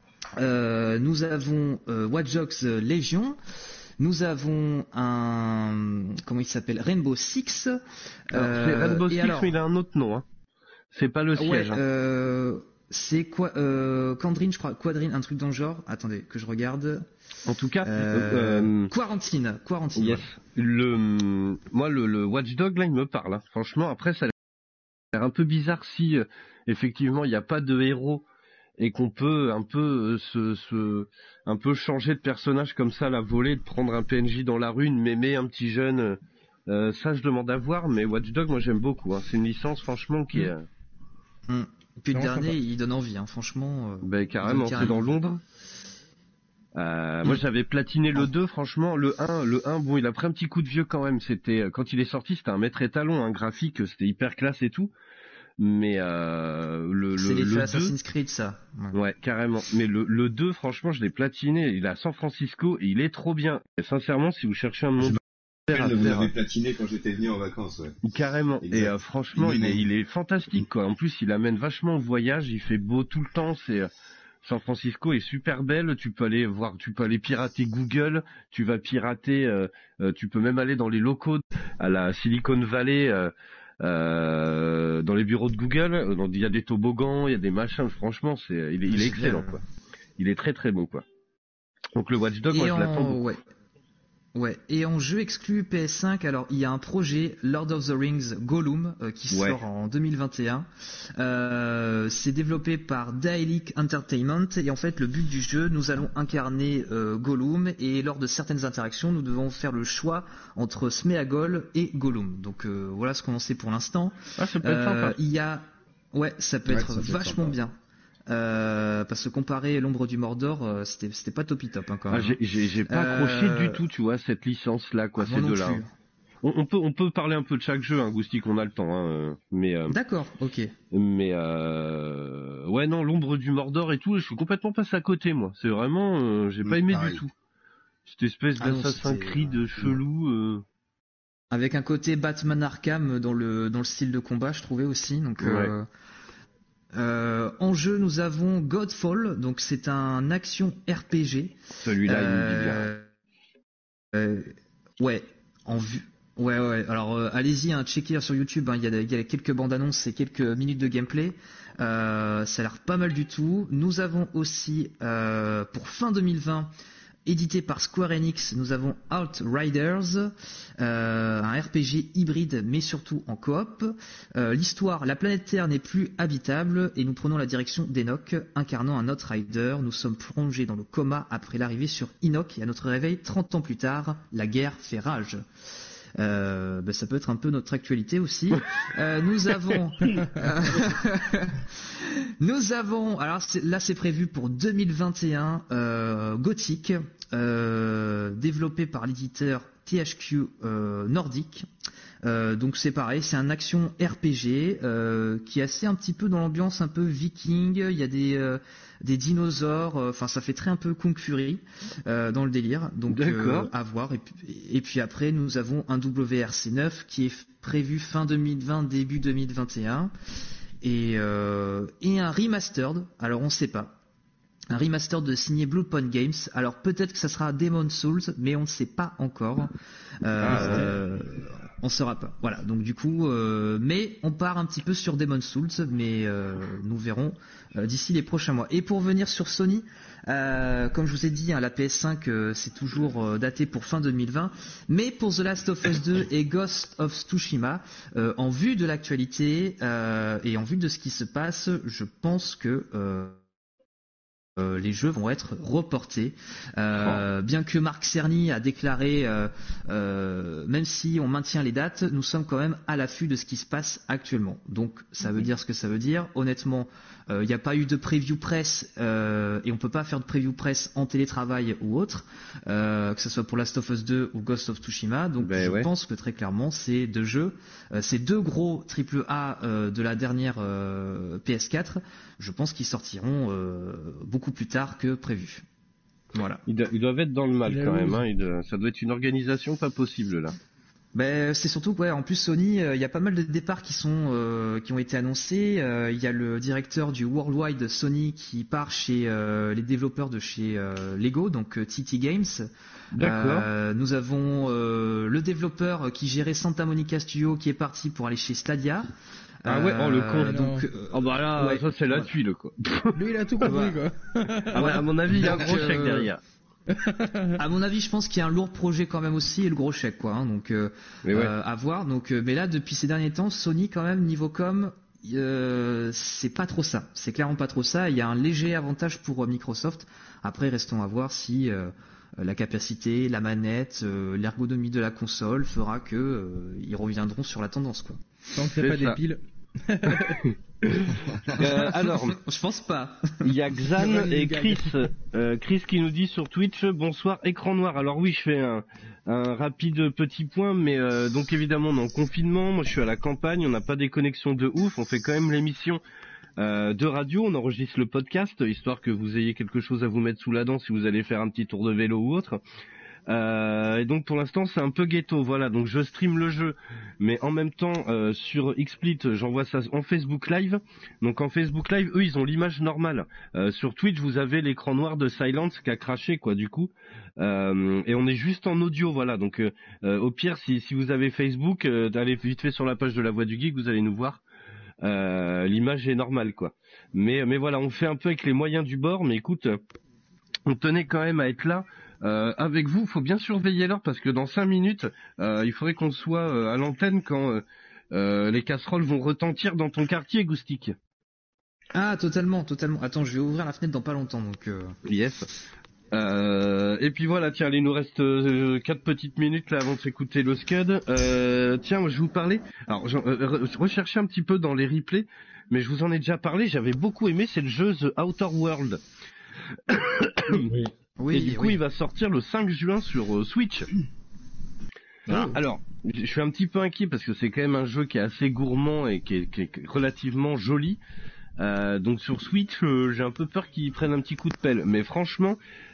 Nous avons Watch Dogs Legion. Nous avons comment il s'appelle, Rainbow Six. C'est Rainbow Six, mais il a un autre nom, hein. C'est pas le siège. C'est quoi Quadrine, je crois. Quadrine, un truc dans le genre. Attendez, que je regarde. En tout cas, Quarantine. Yes. Moi, le Watchdog, là, il me parle. Hein. Franchement, après, ça a l'air un peu bizarre si, effectivement, il n'y a pas de héros et qu'on peut un peu un peu changer de personnage comme ça, la voler, de prendre un PNJ dans la rue, de mémer un petit jeune. Ça, je demande à voir, mais Watchdog, moi, j'aime beaucoup. Hein. C'est une licence, franchement, qui est... Et puis le dernier, il donne envie, hein, franchement. Carrément, c'est dans Londres. Moi, j'avais platiné le 2, franchement. Le 1, bon, il a pris un petit coup de vieux quand même. C'était quand il est sorti, c'était un maître étalon, un graphique, c'était hyper classe et tout. Mais c'est l'effet Assassin's Creed, ça. Ouais, carrément. Mais le 2, franchement, je l'ai platiné. Il est à San Francisco et il est trop bien. Et sincèrement, si vous cherchez un monde... Vous l'avez platiné quand j'étais venu en vacances, ouais. Carrément. Exact. Et franchement, il est fantastique, quoi. En plus, il amène vachement au voyage. Il fait beau tout le temps. San Francisco est super belle. Tu peux aller pirater Google. Tu vas pirater. Tu peux même aller dans les locaux à la Silicon Valley, dans les bureaux de Google. Il y a des toboggans, il y a des machins. Franchement, il est excellent, quoi. Il est très très bon, quoi. Donc le Watchdog, moi, je l'attends beaucoup. Ouais. Ouais, et en jeu exclu PS5, alors il y a un projet Lord of the Rings Gollum qui sort en 2021. C'est développé par Daedalic Entertainment et en fait le but du jeu, nous allons incarner Gollum et lors de certaines interactions, nous devons faire le choix entre Sméagol et Gollum. Donc voilà ce qu'on en sait pour l'instant. Ah, ça peut être sympa. Ça peut être vachement bien. Parce que comparé l'ombre du Mordor, c'était pas top quand même. J'ai pas accroché du tout, tu vois, cette licence là, quoi, ces deux-là. On peut parler un peu de chaque jeu, hein, Gousty, qu'on a le temps, hein, mais. D'accord, ok. Mais ouais, non, l'ombre du Mordor et tout, je suis complètement passé à côté, moi. C'est vraiment, j'ai pas aimé du tout. Cette espèce d'Assassin's Creed chelou. Avec un côté Batman Arkham dans le style de combat, je trouvais aussi. Donc. Ouais. En jeu, nous avons Godfall, donc c'est un action RPG. Celui-là, il me dit bien. Ouais, en vue. Ouais. Alors, allez-y, checker sur YouTube. Il y a quelques bandes annonces et quelques minutes de gameplay. Ça a l'air pas mal du tout. Nous avons aussi, pour fin 2020, édité par Square Enix, nous avons Outriders, un RPG hybride mais surtout en coop. L'histoire, la planète Terre n'est plus habitable et nous prenons la direction d'Enoch, incarnant un Outrider. Nous sommes plongés dans le coma après l'arrivée sur Enoch et à notre réveil 30 ans plus tard, la guerre fait rage. Ça peut être un peu notre actualité aussi. Nous avons, alors là c'est prévu pour 2021, Gothic, développé par l'éditeur THQ Nordic. Donc c'est pareil, c'est un action RPG qui est assez un petit peu dans l'ambiance un peu viking. Il y a des dinosaures, enfin ça fait très un peu Kung Fury dans le délire. Donc à voir. Et puis après nous avons un WRC 9 qui est prévu fin 2020 début 2021 et un remastered. Alors on sait pas. Un remaster de signé Bluepoint Games. Alors peut-être que ça sera Demon's Souls, mais on ne sait pas encore. On ne saura pas. Voilà. Donc du coup, mais on part un petit peu sur Demon's Souls, mais nous verrons d'ici les prochains mois. Et pour venir sur Sony, comme je vous ai dit, la PS5 c'est toujours daté pour fin 2020. Mais pour The Last of Us 2 et Ghost of Tsushima, en vue de l'actualité et en vue de ce qui se passe, je pense que les jeux vont être reportés. Bien que Marc Cerny a déclaré, même si on maintient les dates, nous sommes quand même à l'affût de ce qui se passe actuellement. Donc ça veut dire ce que ça veut dire. Honnêtement, il n'y a pas eu de preview presse et on peut pas faire de preview presse en télétravail ou autre, que ce soit pour Last of Us 2 ou Ghost of Tsushima. Donc je pense que très clairement ces deux jeux, ces deux gros AAA de la dernière PS4, je pense qu'ils sortiront beaucoup plus tard que prévu. Voilà. Ils doivent être dans le mal quand même. Hein. Ça doit être une organisation pas possible là. C'est surtout que en plus Sony, il y a pas mal de départs qui ont été annoncés. Il y a le directeur du Worldwide Sony qui part chez les développeurs de chez Lego, donc TT Games. D'accord. Nous avons le développeur qui gérait Santa Monica Studio qui est parti pour aller chez Stadia. Ah ouais, le con. Donc, là, ça c'est la tuile quoi. Lui il a tout compris quoi. À mon avis, il y a un gros chèque derrière. À mon avis, je pense qu'il y a un lourd projet quand même aussi et le gros chèque quoi. Donc à voir. Donc mais là depuis ces derniers temps, Sony quand même niveau com, c'est pas trop ça. C'est clairement pas trop ça. Il y a un léger avantage pour Microsoft. Après, restons à voir si la capacité, la manette, l'ergonomie de la console fera que ils reviendront sur la tendance quoi. Tant que c'est pas des piles. Alors, je pense pas. Il y a Xan et Chris qui nous dit sur Twitch bonsoir écran noir. Alors oui, je fais un rapide petit point, mais donc évidemment on est en confinement. Moi je suis à la campagne, on n'a pas des connexions de ouf, on fait quand même l'émission de radio, on enregistre le podcast histoire que vous ayez quelque chose à vous mettre sous la dent si vous allez faire un petit tour de vélo ou autre. Et donc pour l'instant c'est un peu ghetto, voilà, donc je stream le jeu, mais en même temps sur XSplit j'envoie ça en Facebook Live. Donc en Facebook Live eux ils ont l'image normale, sur Twitch vous avez l'écran noir de Silence qui a craché quoi du coup, et on est juste en audio, voilà, donc au pire si vous avez Facebook, allez vite fait sur la page de La Voix du Geek, vous allez nous voir. L'image est normale quoi, mais voilà, on fait un peu avec les moyens du bord, mais écoute, on tenait quand même à être là avec vous. Faut bien surveiller l'heure parce que dans 5 minutes, il faudrait qu'on soit à l'antenne quand les casseroles vont retentir dans ton quartier, Goustic. Ah, totalement. Attends, je vais ouvrir la fenêtre dans pas longtemps, donc... Yes. Et puis voilà, tiens, il nous reste 4 petites minutes là avant de s'écouter le Scud. Tiens, je vais vous parlais. Alors, je recherchais un petit peu dans les replays, mais je vous en ai déjà parlé. J'avais beaucoup aimé, c'est le jeu The Outer World. Oui. Et du coup, il va sortir le 5 juin sur Switch. Alors, je suis un petit peu inquiet parce que c'est quand même un jeu qui est assez gourmand et qui est relativement joli. Donc sur Switch, j'ai un peu peur qu'ils prennent un petit coup de pelle. Mais franchement,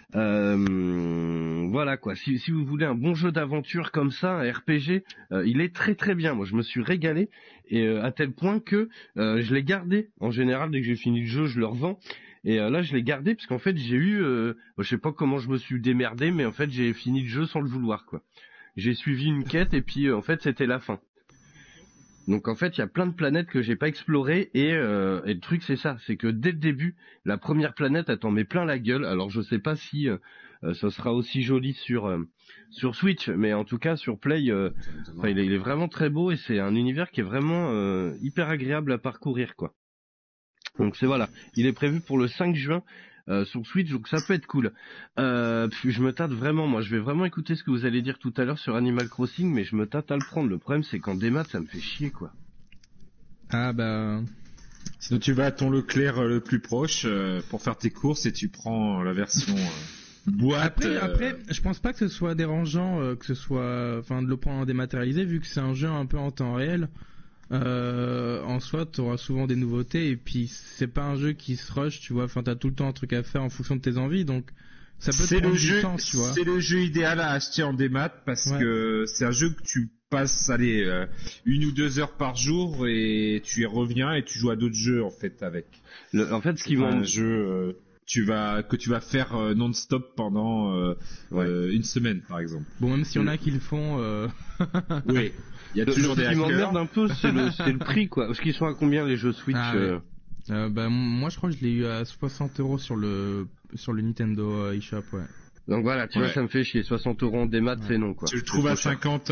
voilà quoi. Si vous voulez un bon jeu d'aventure comme ça, un RPG, il est très très bien. Moi, je me suis régalé et à tel point que je l'ai gardé. En général, dès que j'ai fini le jeu, je le revends. Et là, je l'ai gardé parce qu'en fait, j'ai eu, je sais pas comment je me suis démerdé, mais en fait, j'ai fini le jeu sans le vouloir quoi. J'ai suivi une quête et puis en fait, c'était la fin. Donc en fait, il y a plein de planètes que j'ai pas explorées et le truc c'est ça, c'est que dès le début, la première planète elle t'en met plein la gueule. Alors je sais pas si ça sera aussi joli sur Switch, mais en tout cas sur Play, il est vraiment très beau et c'est un univers qui est vraiment hyper agréable à parcourir quoi. Donc c'est voilà, il est prévu pour le 5 juin. Sur Switch, donc ça peut être cool. Je me tâte vraiment, moi je vais vraiment écouter ce que vous allez dire tout à l'heure sur Animal Crossing, mais je me tâte à le prendre. Le problème c'est qu'en démat ça me fait chier quoi. Ah bah... Sinon tu vas à ton Leclerc le plus proche pour faire tes courses et tu prends la version boîte. Après, je pense pas que ce soit dérangeant, que ce soit, enfin, de le prendre en dématérialisé, vu que c'est un jeu un peu en temps réel. En soi, tu auras souvent des nouveautés et puis c'est pas un jeu qui se rush, tu vois. Enfin, t'as tout le temps un truc à faire en fonction de tes envies, donc ça peut te prendre du sens, tu vois. C'est le jeu idéal à acheter en démat parce que c'est un jeu que tu passes, 1 ou 2 heures par jour et tu y reviens et tu joues à d'autres jeux en fait avec. En fait, c'est un jeu que tu vas faire non-stop pendant une semaine par exemple. Bon, même s'il y en a qui le font. Oui. Il y a toujours des hackers. Ce qui m'emmerde un peu, c'est le prix, quoi. Parce qu'ils sont à combien les jeux Switch moi, je crois que je l'ai eu à 60€ sur le Nintendo eShop, ouais. Donc voilà, tu vois, ça me fait chier. 60€ en démat, c'est non, quoi. Tu le trouves à 50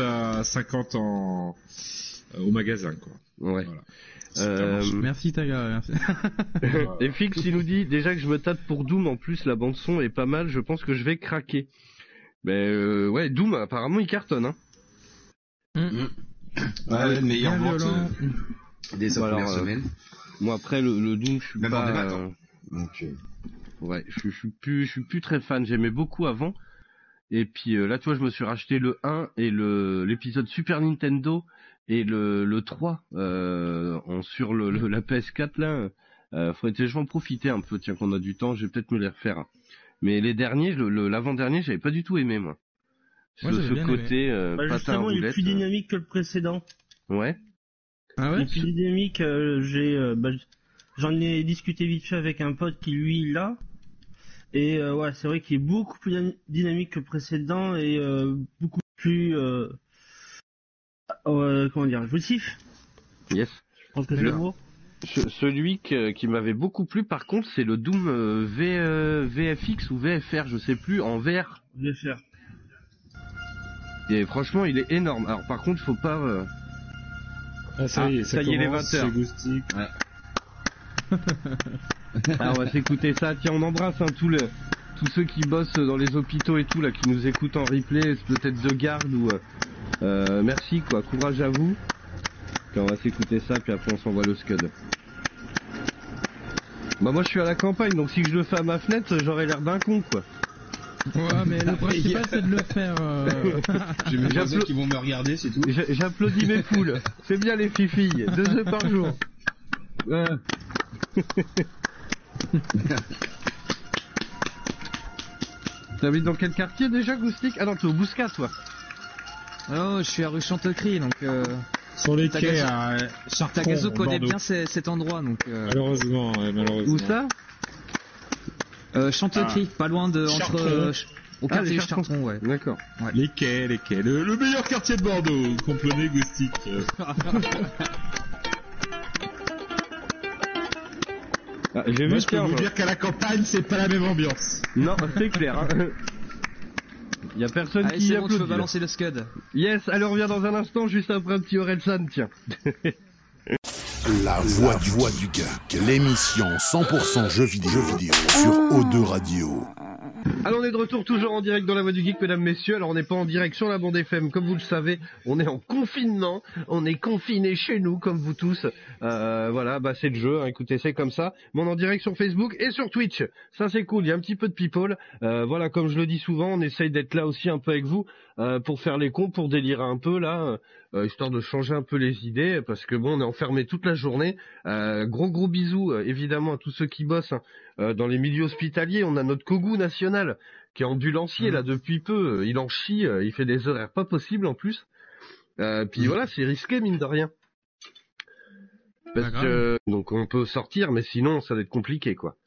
au magasin, quoi. Ouais. Voilà. Merci Taga, merci. Et Fix, il nous dit déjà que je me tâte pour Doom. En plus, la bande son est pas mal. Je pense que je vais craquer. Mais ouais, Doom, apparemment, il cartonne, hein. Ouais, meilleure vente dès sa première semaine. Moi après le Doom, je suis même pas. En démat, hein. Donc, ouais, je suis plus très fan. J'aimais beaucoup avant. Et puis là, tu vois, je me suis racheté le 1 et l'épisode Super Nintendo et le 3 sur la PS4 là. Faudrait que je vais en profiter un peu. Tiens, qu'on a du temps, je vais peut-être me les refaire. Mais les derniers, l'avant-dernier, j'avais pas du tout aimé moi. Moi, ce côté justement, il est plus dynamique que le précédent. Ouais. Ah ouais. Il est plus dynamique. J'en ai discuté vite fait avec un pote qui lui l'a. Et ouais, c'est vrai qu'il est beaucoup plus dynamique que le précédent et beaucoup plus comment dire, jouissif. Yes. Je pense que c'est le mot. Celui qui m'avait beaucoup plu, par contre, c'est le Doom VFX ou VFR, je sais plus, en VR. VFR. Et franchement, il est énorme. Alors par contre, faut pas. Ça y est, les 20h. Ouais. Alors on va s'écouter ça. Tiens, on embrasse tous ceux qui bossent dans les hôpitaux et tout là, qui nous écoutent en replay, peut-être de garde ou. Merci quoi, courage à vous. Puis on va s'écouter ça, puis après on s'envoie le Scud. Bah moi je suis à la campagne, donc si je le fais à ma fenêtre, j'aurais l'air d'un con quoi. Ouais, mais le principal c'est de le faire. J'ai mes voisins qui vont me regarder, c'est tout. J'applaudis mes poules. C'est bien les fifilles. 2 œufs par jour. T'habites dans quel quartier déjà, Goustic? Ah non, t'es au Bouscat, toi. Oh, je suis à rue Chantecry, donc. Sur les quais à Chartron. Tagazo connaît bien cet endroit, donc. Malheureusement. Où ça? Chantecry, pas loin de au quartier Chartron, ouais. D'accord. Ouais. Les quais, le meilleur quartier de Bordeaux, comprenez Goustic. J'ai vu je peux vous dire qu'à la campagne, c'est pas la même ambiance. Non, c'est clair. Hein. Il y a personne Allez, qui c'est bon, tu applaudit. peux balancer le Scud. Yes, allez, on revient dans un instant, juste après un petit Orelsan, tiens. La voix du geek, l'émission 100% jeux vidéo sur O2 Radio. Alors on est de retour toujours en direct dans la voix du geek, mesdames, messieurs. Alors on n'est pas en direct sur la bande FM, comme vous le savez. On est en confinement, on est confinés chez nous, comme vous tous. Voilà, bah c'est le jeu, hein, écoutez, c'est comme ça. Mais on est en direct sur Facebook et sur Twitch. Ça c'est cool, il y a un petit peu de people. Voilà, comme je le dis souvent, on essaye d'être là aussi un peu avec vous, pour faire les cons, pour délirer un peu là, histoire de changer un peu les idées, parce que bon, on est enfermé toute la journée. Gros bisous, évidemment, à tous ceux qui bossent, hein. Dans les milieux hospitaliers, on a notre Kogu national qui est ambulancier là depuis peu. Il en chie, il fait des horaires pas possibles en plus. Puis voilà, c'est risqué mine de rien. Parce que donc on peut sortir, mais sinon ça va être compliqué quoi.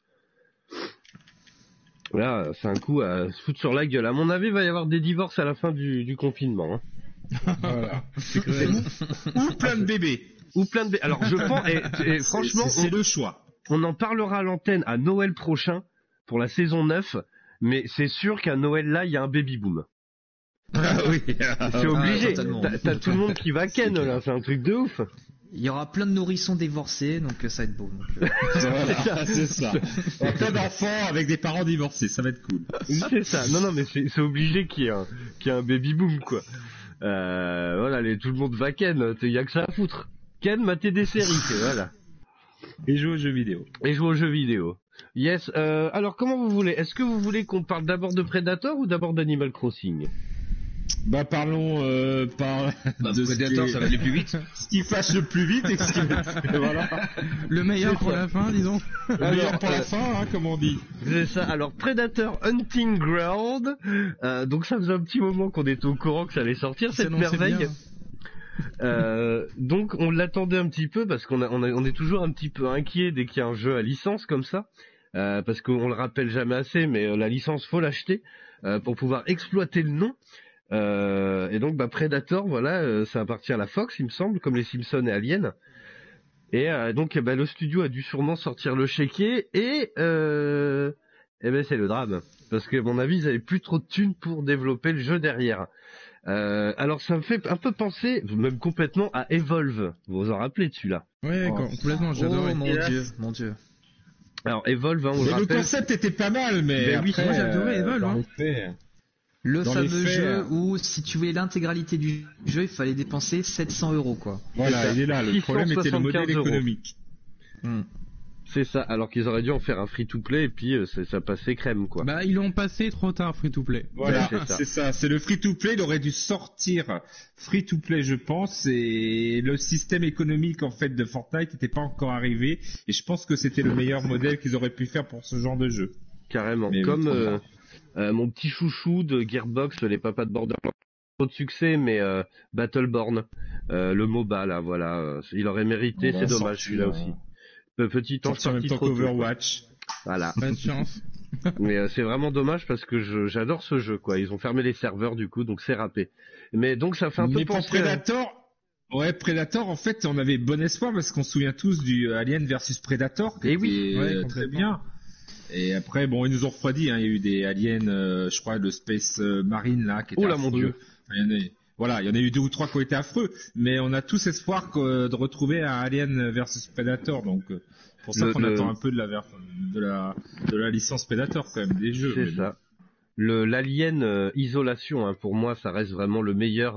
Là, c'est un coup à se foutre sur la gueule. À mon avis, il va y avoir des divorces à la fin du confinement. Hein. Voilà. Ou plein de bébés. Ou plein de bébés. Alors je pense, et franchement, c'est le choix. On en parlera à l'antenne à Noël prochain pour la saison 9, mais c'est sûr qu'à Noël là, il y a un baby boom. Ah oui. C'est obligé. T'as tout le monde qui va ken là, c'est un truc de ouf. Il y aura plein de nourrissons divorcés, donc ça va être beau. Donc, voilà, c'est ça. Plein d'enfants avec des parents divorcés, ça va être cool. C'est ça. Non, mais c'est obligé qu'il y ait un baby boom quoi. Voilà, tout le monde va ken. Il y a que ça à foutre. Ken, mater des séries, voilà. Et jouer aux jeux vidéo. Yes. Alors, comment vous voulez? Est-ce que vous voulez qu'on parle d'abord de Predator ou d'abord d'Animal Crossing? Bah parlons de Predator, ça va aller plus vite. Ce qui fâche le plus vite et ce qui voilà. Le meilleur pour la fin, disons. Le meilleur pour la fin, hein, comme on dit. C'est ça. Alors Predator Hunting Ground. Donc ça faisait un petit moment qu'on était au courant que ça allait sortir cette merveille. Donc on l'attendait un petit peu parce on est toujours un petit peu inquiet dès qu'il y a un jeu à licence comme ça, parce qu'on le rappelle jamais assez, mais la licence faut l'acheter pour pouvoir exploiter le nom. Et donc Predator, voilà, ça appartient à la Fox, il me semble, comme les Simpsons et Alien. Et donc le studio a dû sûrement sortir le chéquier et c'est le drame, parce que à mon avis ils avaient plus trop de thunes pour développer le jeu derrière. Alors ça me fait un peu penser, même complètement, à Evolve. Vous vous en rappelez de celui-là? Ouais, complètement, j'adorais. Oh mon dieu. Alors Evolve, on le rappelle. Le concept était pas mal, mais oui, moi j'adorais Evolve. Le fameux jeu où si tu voulais l'intégralité du jeu, il fallait dépenser 700 € quoi. Voilà, il est là. Le problème était le modèle économique. C'est ça, alors qu'ils auraient dû en faire un free-to-play et puis ça passait crème quoi. Bah ils l'ont passé trop tard free-to-play. Voilà, c'est ça, c'est le free-to-play, il aurait dû sortir free-to-play je pense, et le système économique en fait de Fortnite n'était pas encore arrivé, et je pense que c'était le meilleur modèle qu'ils auraient pu faire pour ce genre de jeu. Carrément, mais comme mon petit chouchou de Gearbox, les papas de Borderlands, trop de succès, mais Battleborn, le MOBA là, voilà, il aurait mérité, c'est dommage celui-là aussi. Petit ange en même temps qu'Overwatch. Voilà. Pas de chance. Mais c'est vraiment dommage parce que j'adore ce jeu quoi. Ils ont fermé les serveurs du coup, donc c'est râpé. Mais donc ça fait un peu penser. Predator. Ouais, Predator, en fait, on avait bon espoir parce qu'on se souvient tous du Alien versus Predator. Et oui, très bien. Et après, bon, ils nous ont refroidi. Hein. Il y a eu des aliens, je crois, le Space Marine là, qui était affreux. Mon Dieu. Voilà, il y en a eu 2 ou 3 qui ont été affreux, mais on a tous espoir de retrouver un Alien versus Predator, donc pour ça qu'on attend un peu de la licence Predator quand même des jeux. C'est ça. L'Alien Isolation, hein, pour moi, ça reste vraiment le meilleur.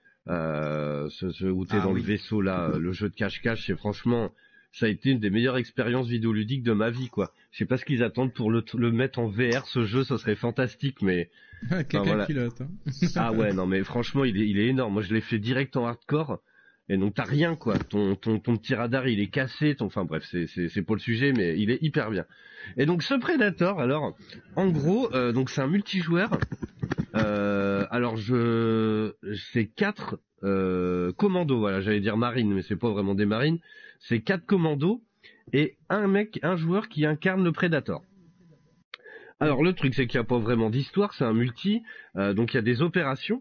Où t'es dans le vaisseau là, le jeu de cache-cache, c'est franchement, ça a été une des meilleures expériences vidéoludiques de ma vie quoi. Je sais pas ce qu'ils attendent pour le mettre en VR ce jeu, ça serait fantastique mais. Pilote. Hein. Ah ouais non mais franchement il est énorme. Moi je l'ai fait direct en hardcore et donc t'as rien quoi. Ton petit radar il est cassé. Enfin bref c'est pas le sujet mais il est hyper bien. Et donc ce Predator alors en gros donc c'est un multijoueur. Alors c'est 4 commandos, voilà, j'allais dire marines, mais c'est pas vraiment des marines, c'est 4 commandos et un joueur qui incarne le Predator. Alors le truc c'est qu'il n'y a pas vraiment d'histoire, c'est un multi, donc il y a des opérations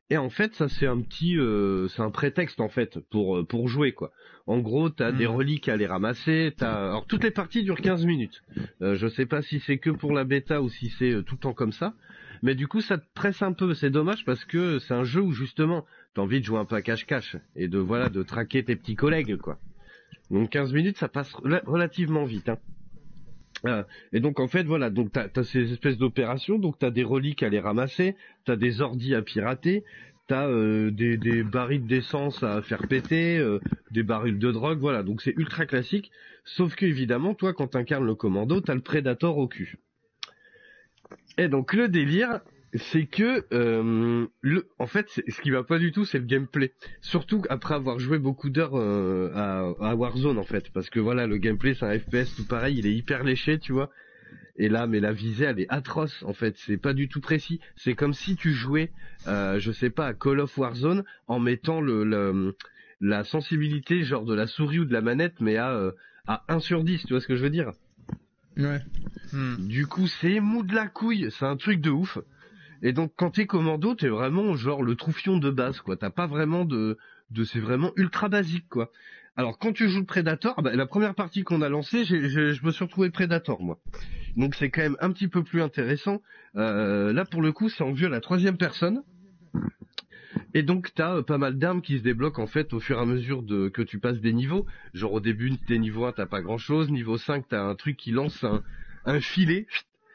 Et en fait, ça c'est c'est un prétexte en fait pour jouer quoi. En gros, t'as des reliques à aller ramasser. Alors toutes les parties durent 15 minutes. Je sais pas si c'est que pour la bêta ou si c'est tout le temps comme ça. Mais du coup, ça te presse un peu. C'est dommage parce que c'est un jeu où justement, t'as envie de jouer un peu à cache-cache et de traquer tes petits collègues quoi. Donc 15 minutes, ça passe relativement vite. Et donc en fait voilà, donc t'as ces espèces d'opérations, donc t'as des reliques à les ramasser, t'as des ordis à pirater, t'as des barils d'essence à faire péter, des barils de drogue, voilà, donc c'est ultra classique, sauf que évidemment toi quand t'incarnes le commando, t'as le Predator au cul. Et donc le délire, c'est que en fait ce qui va pas du tout c'est le gameplay, surtout après avoir joué beaucoup d'heures à Warzone en fait, parce que voilà le gameplay c'est un FPS tout pareil, il est hyper léché tu vois, et là mais la visée elle est atroce en fait, c'est pas du tout précis, c'est comme si tu jouais je sais pas à Call of Warzone en mettant la sensibilité genre de la souris ou de la manette mais à 1/10, tu vois ce que je veux dire. Ouais. Du coup c'est mou de la couille, c'est un truc de ouf. Et donc quand t'es commando, t'es vraiment genre le troufion de base quoi. T'as pas vraiment c'est vraiment ultra basique quoi. Alors quand tu joues le Predator, la première partie qu'on a lancée, je me suis retrouvé Predator moi. Donc c'est quand même un petit peu plus intéressant. Là pour le coup c'est en vue à la 3e personne. Et donc t'as pas mal d'armes qui se débloquent en fait au fur et à mesure que tu passes des niveaux. Genre au début des niveaux 1 t'as pas grand chose, niveau 5 t'as un truc qui lance un filet.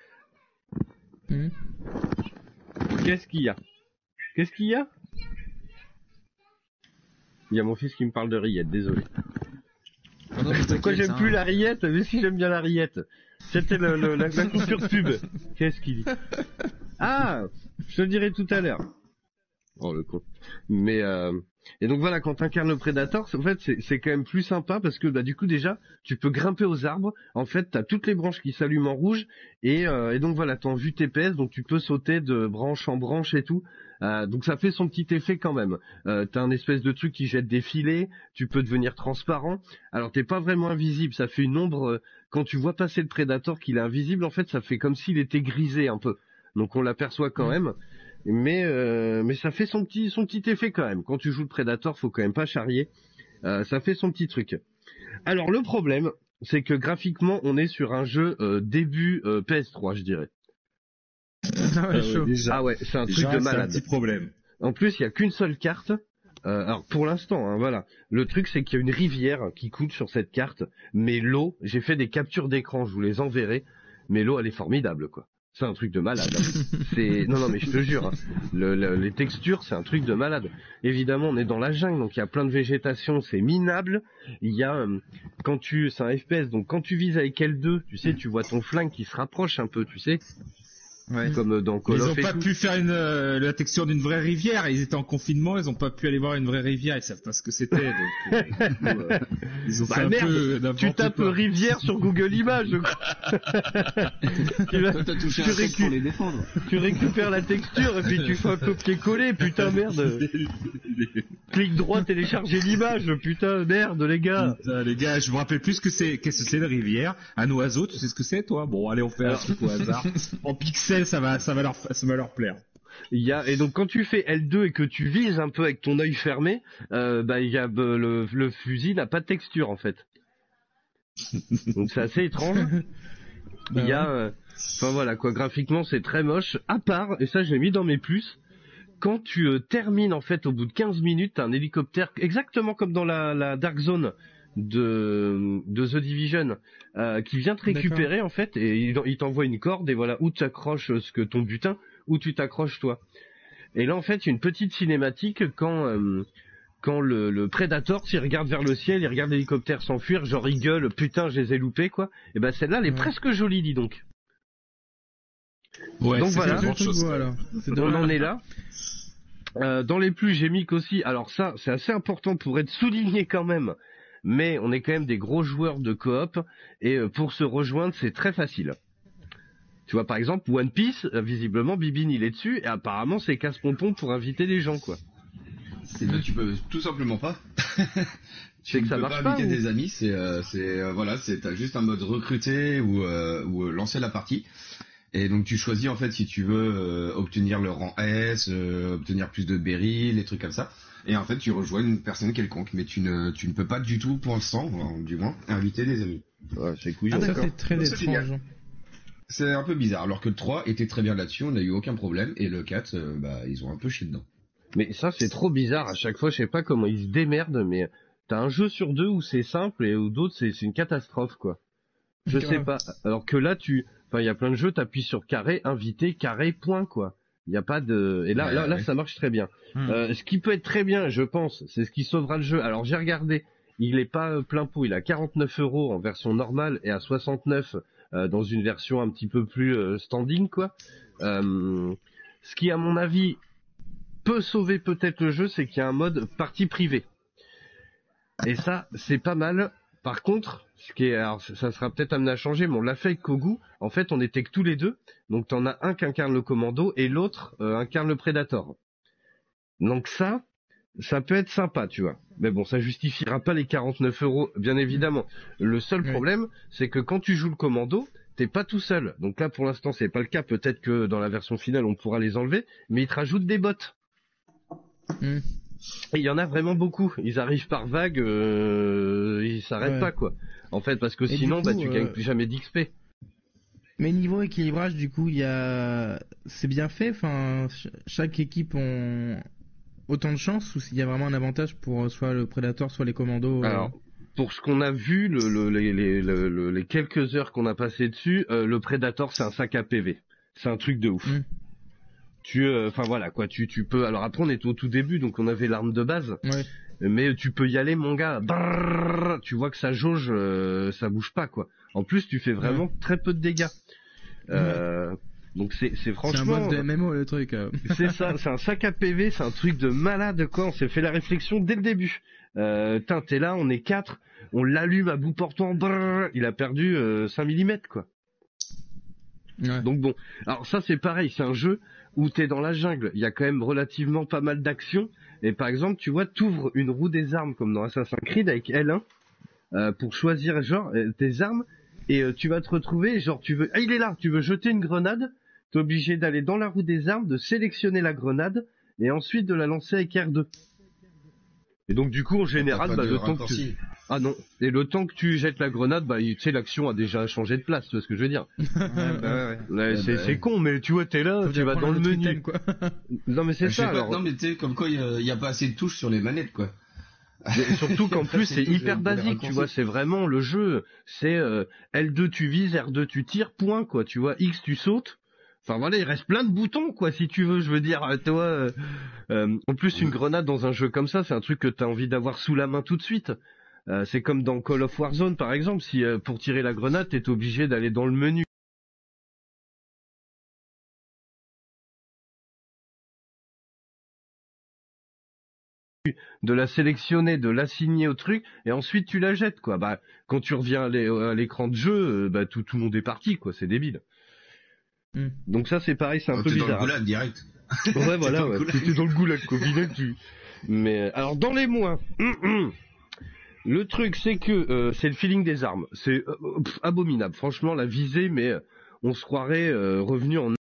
Qu'est-ce qu'il y a? Il y a mon fils qui me parle de rillettes, désolé. Pourquoi j'aime plus la rillette? Mais si j'aime bien la rillette. C'était la coupure pub. Qu'est-ce qu'il dit? Ah, je te le dirai tout à l'heure. Oh le con. Mais et donc voilà, quand t'incarnes le Predator, en fait c'est quand même plus sympa parce que du coup déjà tu peux grimper aux arbres. En fait t'as toutes les branches qui s'allument en rouge et donc voilà, t'es en vue TPS, donc tu peux sauter de branche en branche et tout. Donc ça fait son petit effet quand même. T'as un espèce de truc qui jette des filets, tu peux devenir transparent. Alors t'es pas vraiment invisible, ça fait une ombre. Quand tu vois passer le Predator qu'il est invisible, en fait ça fait comme s'il était grisé un peu. Donc on l'aperçoit quand même. Mais ça fait son petit effet quand même. Quand tu joues le Predator, faut quand même pas charrier. Ça fait son petit truc. Alors le problème, c'est que graphiquement, on est sur un jeu début PS3, je dirais. Déjà, ouais, c'est un truc de malade. C'est un petit problème. En plus, il y a qu'une seule carte. Alors pour l'instant, voilà. Le truc, c'est qu'il y a une rivière qui coule sur cette carte. Mais l'eau, j'ai fait des captures d'écran, je vous les enverrai. Mais l'eau, elle est formidable, quoi. C'est un truc de malade. Non mais je te jure, les textures c'est un truc de malade. Évidemment on est dans la jungle donc il y a plein de végétation, c'est minable. Il y a c'est un FPS donc quand tu vises avec L2, tu sais tu vois ton flingue qui se rapproche un peu, tu sais. Ouais. Comme dans Call of. Ils ont pas pu faire la texture d'une vraie rivière. Ils étaient en confinement, ils ont pas pu aller voir une vraie rivière. Ils savent pas ce que c'était. Donc, ils ont fait un peu n'importe quoi. Tu tapes rivière sur Google Images. T'as touché un texte pour les défendre. Tu récupères la texture et puis tu fais un copier-coller. Putain merde. Clic droit, télécharger l'image. Putain merde les gars. Putain, les gars, je me rappelle plus qu'est-ce que c'est une rivière. Un oiseau, tu sais ce que c'est toi? Bon, allez, on fait un truc au hasard. En pixels. Ça va leur plaire. Et donc quand tu fais L2 et que tu vises un peu avec ton œil fermé, le fusil n'a pas de texture en fait. Donc c'est assez étrange. Enfin voilà quoi, graphiquement c'est très moche. À part, et ça je l'ai mis dans mes plus, quand tu termines en fait au bout de 15 minutes, t'as un hélicoptère exactement comme dans la Dark Zone de The Division qui vient te récupérer en fait et il t'envoie une corde et voilà où tu accroches ton butin, où tu t'accroches toi. Et là en fait il y a une petite cinématique quand le Predator s'il regarde vers le ciel, il regarde l'hélicoptère s'enfuir, genre il gueule putain je les ai loupés quoi. Et ben celle-là elle est presque jolie dis donc. Ouais, donc voilà, on en est là. Dans les plus j'ai mis qu'aussi, alors ça c'est assez important pour être souligné quand même. Mais on est quand même des gros joueurs de coop et pour se rejoindre c'est très facile. Tu vois par exemple One Piece, visiblement Bibine il est dessus et apparemment c'est casse-pompon pour inviter les gens quoi. Tu peux tout simplement pas. C'est que ça marche pas. Inviter des amis, t'as juste un mode recruter ou lancer la partie. Et donc tu choisis en fait si tu veux obtenir le rang S, obtenir plus de berry, les trucs comme ça. Et en fait tu rejoins une personne quelconque, mais tu ne peux pas du tout pour l'instant, du moins, inviter des amis. Ouais, c'est couillon. Ça c'est très étrange. C'est un peu bizarre, alors que le 3 était très bien là-dessus, on n'a eu aucun problème, et le 4, ils ont un peu chié dedans. Mais ça c'est trop bizarre, à chaque fois je sais pas comment ils se démerdent, mais t'as un jeu sur 2 où c'est simple et où d'autres c'est une catastrophe quoi. Je sais pas, alors que là il y a plein de jeux, t'appuies sur carré, invité, carré, point quoi. Il y a pas de... Et là ça marche très bien. Ce qui peut être très bien, je pense, c'est ce qui sauvera le jeu. Alors j'ai regardé, il est pas plein pot, il a 49 € en version normale et à 69 dans une version un petit peu plus standing quoi. Ce qui à mon avis peut sauver peut-être le jeu, c'est qu'il y a un mode partie privée. Et ça, c'est pas mal. Par contre, alors ça sera peut-être amené à changer, mais on l'a fait avec Kogu. En fait, on était que tous les deux. Donc t'en as un qui incarne le commando et l'autre incarne le Predator. Donc ça peut être sympa, tu vois. Mais bon, ça justifiera pas les 49 €, bien évidemment. Le seul problème, c'est que quand tu joues le commando, t'es pas tout seul. Donc là, pour l'instant, c'est pas le cas. Peut-être que dans la version finale, on pourra les enlever. Mais ils te rajoutent des bots. Et il y en a vraiment beaucoup. Ils arrivent par vague, ils s'arrêtent pas quoi. En fait, parce que sinon, tu gagnes plus jamais d'XP. Mais niveau équilibrage, du coup, c'est bien fait. Enfin, chaque équipe ont autant de chance, ou s'il y a vraiment un avantage pour soit le Predator, soit les commandos. Alors, pour ce qu'on a vu, les quelques heures qu'on a passées dessus, le Predator, c'est un sac à PV. C'est un truc de ouf. Voilà quoi, tu peux. Alors après on était au tout début, donc on avait l'arme de base, mais tu peux y aller mon gars. Brrr, tu vois que ça jauge, ça bouge pas quoi. En plus tu fais vraiment très peu de dégâts. Donc c'est franchement. C'est un boss de MMO le truc. C'est ça, c'est un sac à PV, c'est un truc de malade quoi. On s'est fait la réflexion dès le début. T'es là, on est 4, on l'allume à bout portant, brrr, il a perdu 5 mm quoi. Donc bon, alors ça c'est pareil, c'est un jeu où t'es dans la jungle, il y a quand même relativement pas mal d'actions, et par exemple tu vois, t'ouvres une roue des armes comme dans Assassin's Creed avec L1 pour choisir genre tes armes, et tu vas te retrouver, genre il est là, tu veux jeter une grenade, t'es obligé d'aller dans la roue des armes, de sélectionner la grenade, et ensuite de la lancer avec R2. Et donc du coup en général, le temps que tu... Ah non, et le temps que tu jettes la grenade, tu sais, l'action a déjà changé de place, tu vois ce que je veux dire. C'est con, mais tu vois, t'es là, tu vas dans le menu. Item, quoi. Non mais c'est ça alors. Non mais tu sais, comme quoi il y a pas assez de touches sur les manettes quoi. Et surtout qu'en plus c'est hyper basique, tu vois, c'est vraiment le jeu, c'est L2 tu vises, R2 tu tires, point quoi, tu vois, X tu sautes. Enfin voilà, il reste plein de boutons quoi, si tu veux, je veux dire, toi. En plus une grenade dans un jeu comme ça, c'est un truc que t'as envie d'avoir sous la main tout de suite. C'est comme dans Call of Warzone par exemple, si pour tirer la grenade, t'es obligé d'aller dans le menu. De la sélectionner, de l'assigner au truc, et ensuite tu la jettes quoi. Quand tu reviens à l'écran de jeu, tout le monde est parti quoi, c'est débile. Donc ça c'est pareil, c'est un peu bizarre. Dans le goulag direct. Ouais voilà, t'es dans le goulag quoi, Mais alors dans les moins, le truc c'est que c'est le feeling des armes, c'est abominable. Franchement la visée, mais on se croirait revenu en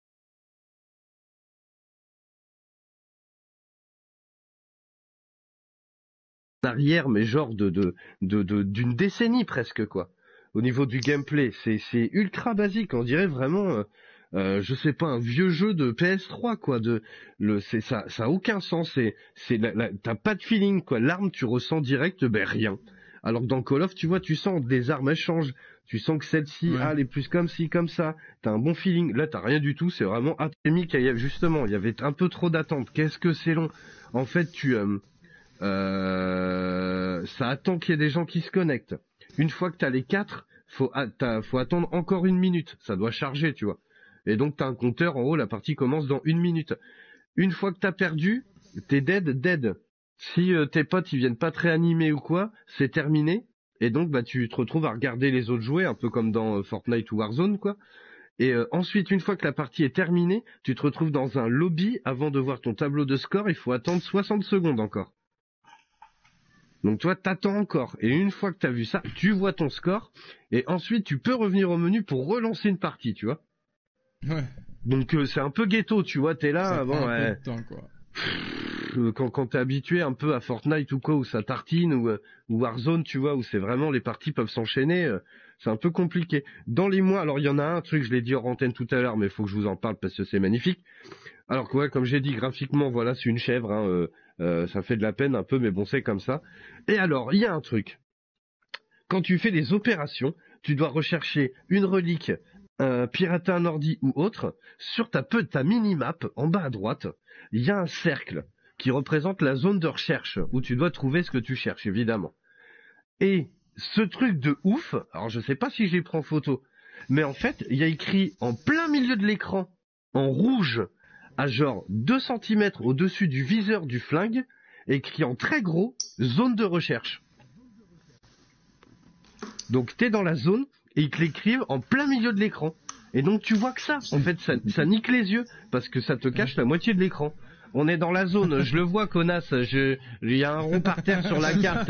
arrière, mais genre d'une décennie presque quoi. Au niveau du gameplay, c'est ultra basique, on dirait vraiment je sais pas, un vieux jeu de PS3 quoi. Ça a aucun sens. T'as pas de feeling quoi. L'arme tu ressens direct, rien. Alors que dans Call of, tu vois, tu sens des armes elles changent. Tu sens que celle-ci, elle est plus comme ci, comme ça. T'as un bon feeling. Là, t'as rien du tout. C'est vraiment atypique. Justement, il y avait un peu trop d'attente. Qu'est-ce que c'est long. En fait, ça attend qu'il y ait des gens qui se connectent. Une fois que t'as les 4, faut attendre encore 1 minute. Ça doit charger, tu vois. Et donc t'as un compteur en haut, la partie commence dans 1 minute. Une fois que t'as perdu, t'es dead. Si tes potes ils viennent pas te réanimer ou quoi, c'est terminé. Et donc tu te retrouves à regarder les autres jouer, un peu comme dans Fortnite ou Warzone quoi. Et ensuite, une fois que la partie est terminée, tu te retrouves dans un lobby avant de voir ton tableau de score, il faut attendre 60 secondes encore. Donc toi, t'attends encore. Et une fois que t'as vu ça, tu vois ton score. Et ensuite, tu peux revenir au menu pour relancer une partie, tu vois. Ouais. Donc c'est un peu ghetto, tu vois, t'es là, Ça bon, prend un peu ouais. de temps, quoi. Quand t'es habitué un peu à Fortnite ou quoi, où ça tartine, ou Warzone, tu vois, où c'est vraiment les parties peuvent s'enchaîner, c'est un peu compliqué. Dans les mois, alors il y en a un truc, je l'ai dit hors antenne tout à l'heure, mais il faut que je vous en parle parce que c'est magnifique. Alors que ouais, comme j'ai dit, graphiquement, voilà, c'est une chèvre, hein, ça fait de la peine un peu, mais bon, c'est comme ça. Et alors, il y a un truc. Quand tu fais des opérations, tu dois rechercher une relique, pirater un ordi ou autre. Sur ta mini-map, en bas à droite, il y a un cercle qui représente la zone de recherche, où tu dois trouver ce que tu cherches, évidemment. Et ce truc de ouf, alors je sais pas si je les prends photo, mais en fait, il y a écrit en plein milieu de l'écran, en rouge, à genre 2 cm au-dessus du viseur du flingue, écrit en très gros, zone de recherche. Donc t'es dans la zone, et ils te l'écrivent en plein milieu de l'écran. Et donc tu vois que ça, en fait, ça nique les yeux, parce que ça te cache la moitié de l'écran. On est dans la zone, je le vois, connasse, il y a un rond par terre sur la carte.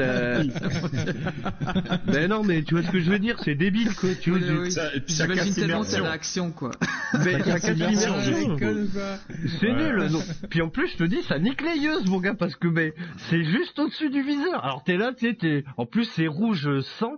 Mais non, mais tu vois ce que je veux dire, c'est débile, quoi. Tu vois, J'imagine tellement ta réaction, quoi. Mais ça casse l'immersion. C'est nul. Non. Puis en plus, je te dis, ça nique les yeux, mon gars, parce que c'est juste au-dessus du viseur. Alors t'es là, en plus c'est rouge sang.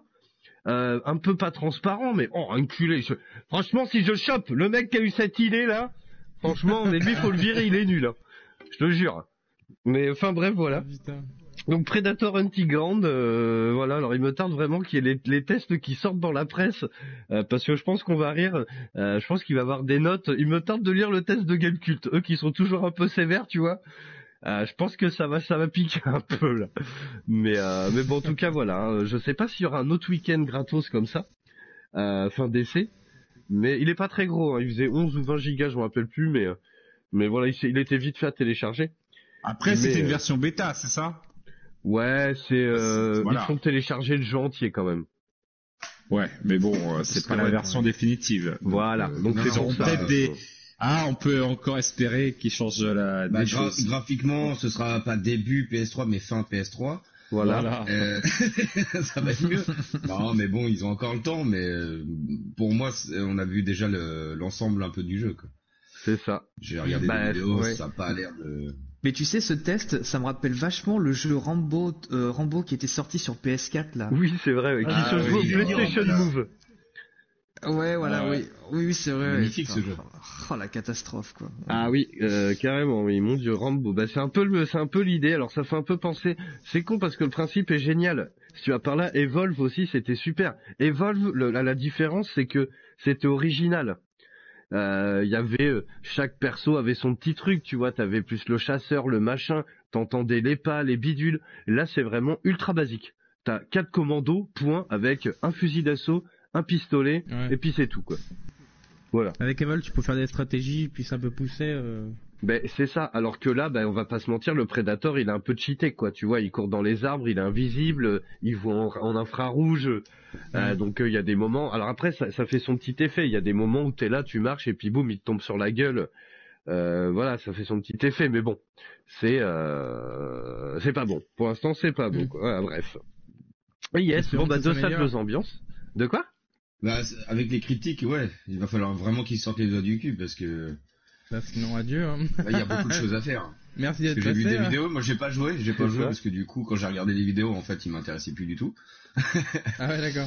Un peu pas transparent, mais enculé. Franchement, si je chope le mec qui a eu cette idée là, franchement, mais lui faut le virer, il est nul. Hein. Je te jure. Mais enfin bref, voilà. Donc Predator Hunting Ground, voilà. Alors il me tarde vraiment qu'il y ait les tests qui sortent dans la presse, parce que je pense qu'on va rire. Je pense qu'il va y avoir des notes. Il me tarde de lire le test de Gamecult, eux qui sont toujours un peu sévères, tu vois. Je pense que ça va piquer un peu là. Mais bon, en tout cas voilà. Hein. Je sais pas s'il y aura un autre week-end gratos comme ça, fin d'essai. Mais il est pas très gros. Hein. Il faisait 11 ou 20 gigas, je me rappelle plus. Mais voilà, il était vite fait à télécharger. Après, c'était une version bêta, c'est ça? Ouais, voilà. Ils font télécharger le jeu entier quand même. Ouais, mais bon, c'est pas la version définitive. Voilà. Donc c'est pour ça. On peut encore espérer qu'ils changent des choses. Graphiquement, ce sera pas début PS3, mais fin PS3. Voilà. Ça va être mieux. Non, mais bon, ils ont encore le temps, mais pour moi, on a vu déjà l'ensemble un peu du jeu, quoi. C'est ça. J'ai regardé des vidéos, ça n'a pas l'air de... Mais tu sais, ce test, ça me rappelle vachement le jeu Rambo qui était sorti sur PS4, là. Oui, c'est vrai, qui se joue au PlayStation Move. Ouais, voilà, oui, c'est vrai. Magnifique ce jeu. Oh, la catastrophe, quoi. Ah oui, carrément, oui, mon dieu, Rambo. C'est un peu l'idée. Alors ça fait un peu penser. C'est con parce que le principe est génial. Si tu vas par là, Evolve aussi, c'était super. Evolve, la différence, c'est que c'était original. Il y avait chaque perso avait son petit truc, tu vois. T'avais plus le chasseur, le machin. T'entendais les pas, les bidules. Là, c'est vraiment ultra basique. T'as 4 commandos, point, avec un fusil d'assaut, un pistolet, et puis c'est tout, quoi. Voilà. Avec Evolve, tu peux faire des stratégies, puis c'est un peu poussé. C'est ça. Alors que là, on va pas se mentir, le Predator, il est un peu cheaté, quoi. Tu vois, il court dans les arbres, il est invisible, il voit en infrarouge. Donc il y a des moments. Alors après, ça fait son petit effet. Il y a des moments où t'es là, tu marches et puis boum, il te tombe sur la gueule. Voilà, ça fait son petit effet. Mais bon, c'est pas bon. Pour l'instant, c'est pas bon. Quoi. Voilà, bref. Yes. Bon, deux salles, deux ambiances. De quoi? Avec les critiques, ouais, il va falloir vraiment qu'ils sortent les doigts du cul parce que. Sinon adieu. Hein. Il y a beaucoup de choses à faire. Merci d'être passé. J'ai vu des vidéos, moi j'ai pas joué ça. Parce que du coup, quand j'ai regardé les vidéos, en fait, ils m'intéressaient plus du tout. Ah ouais, d'accord.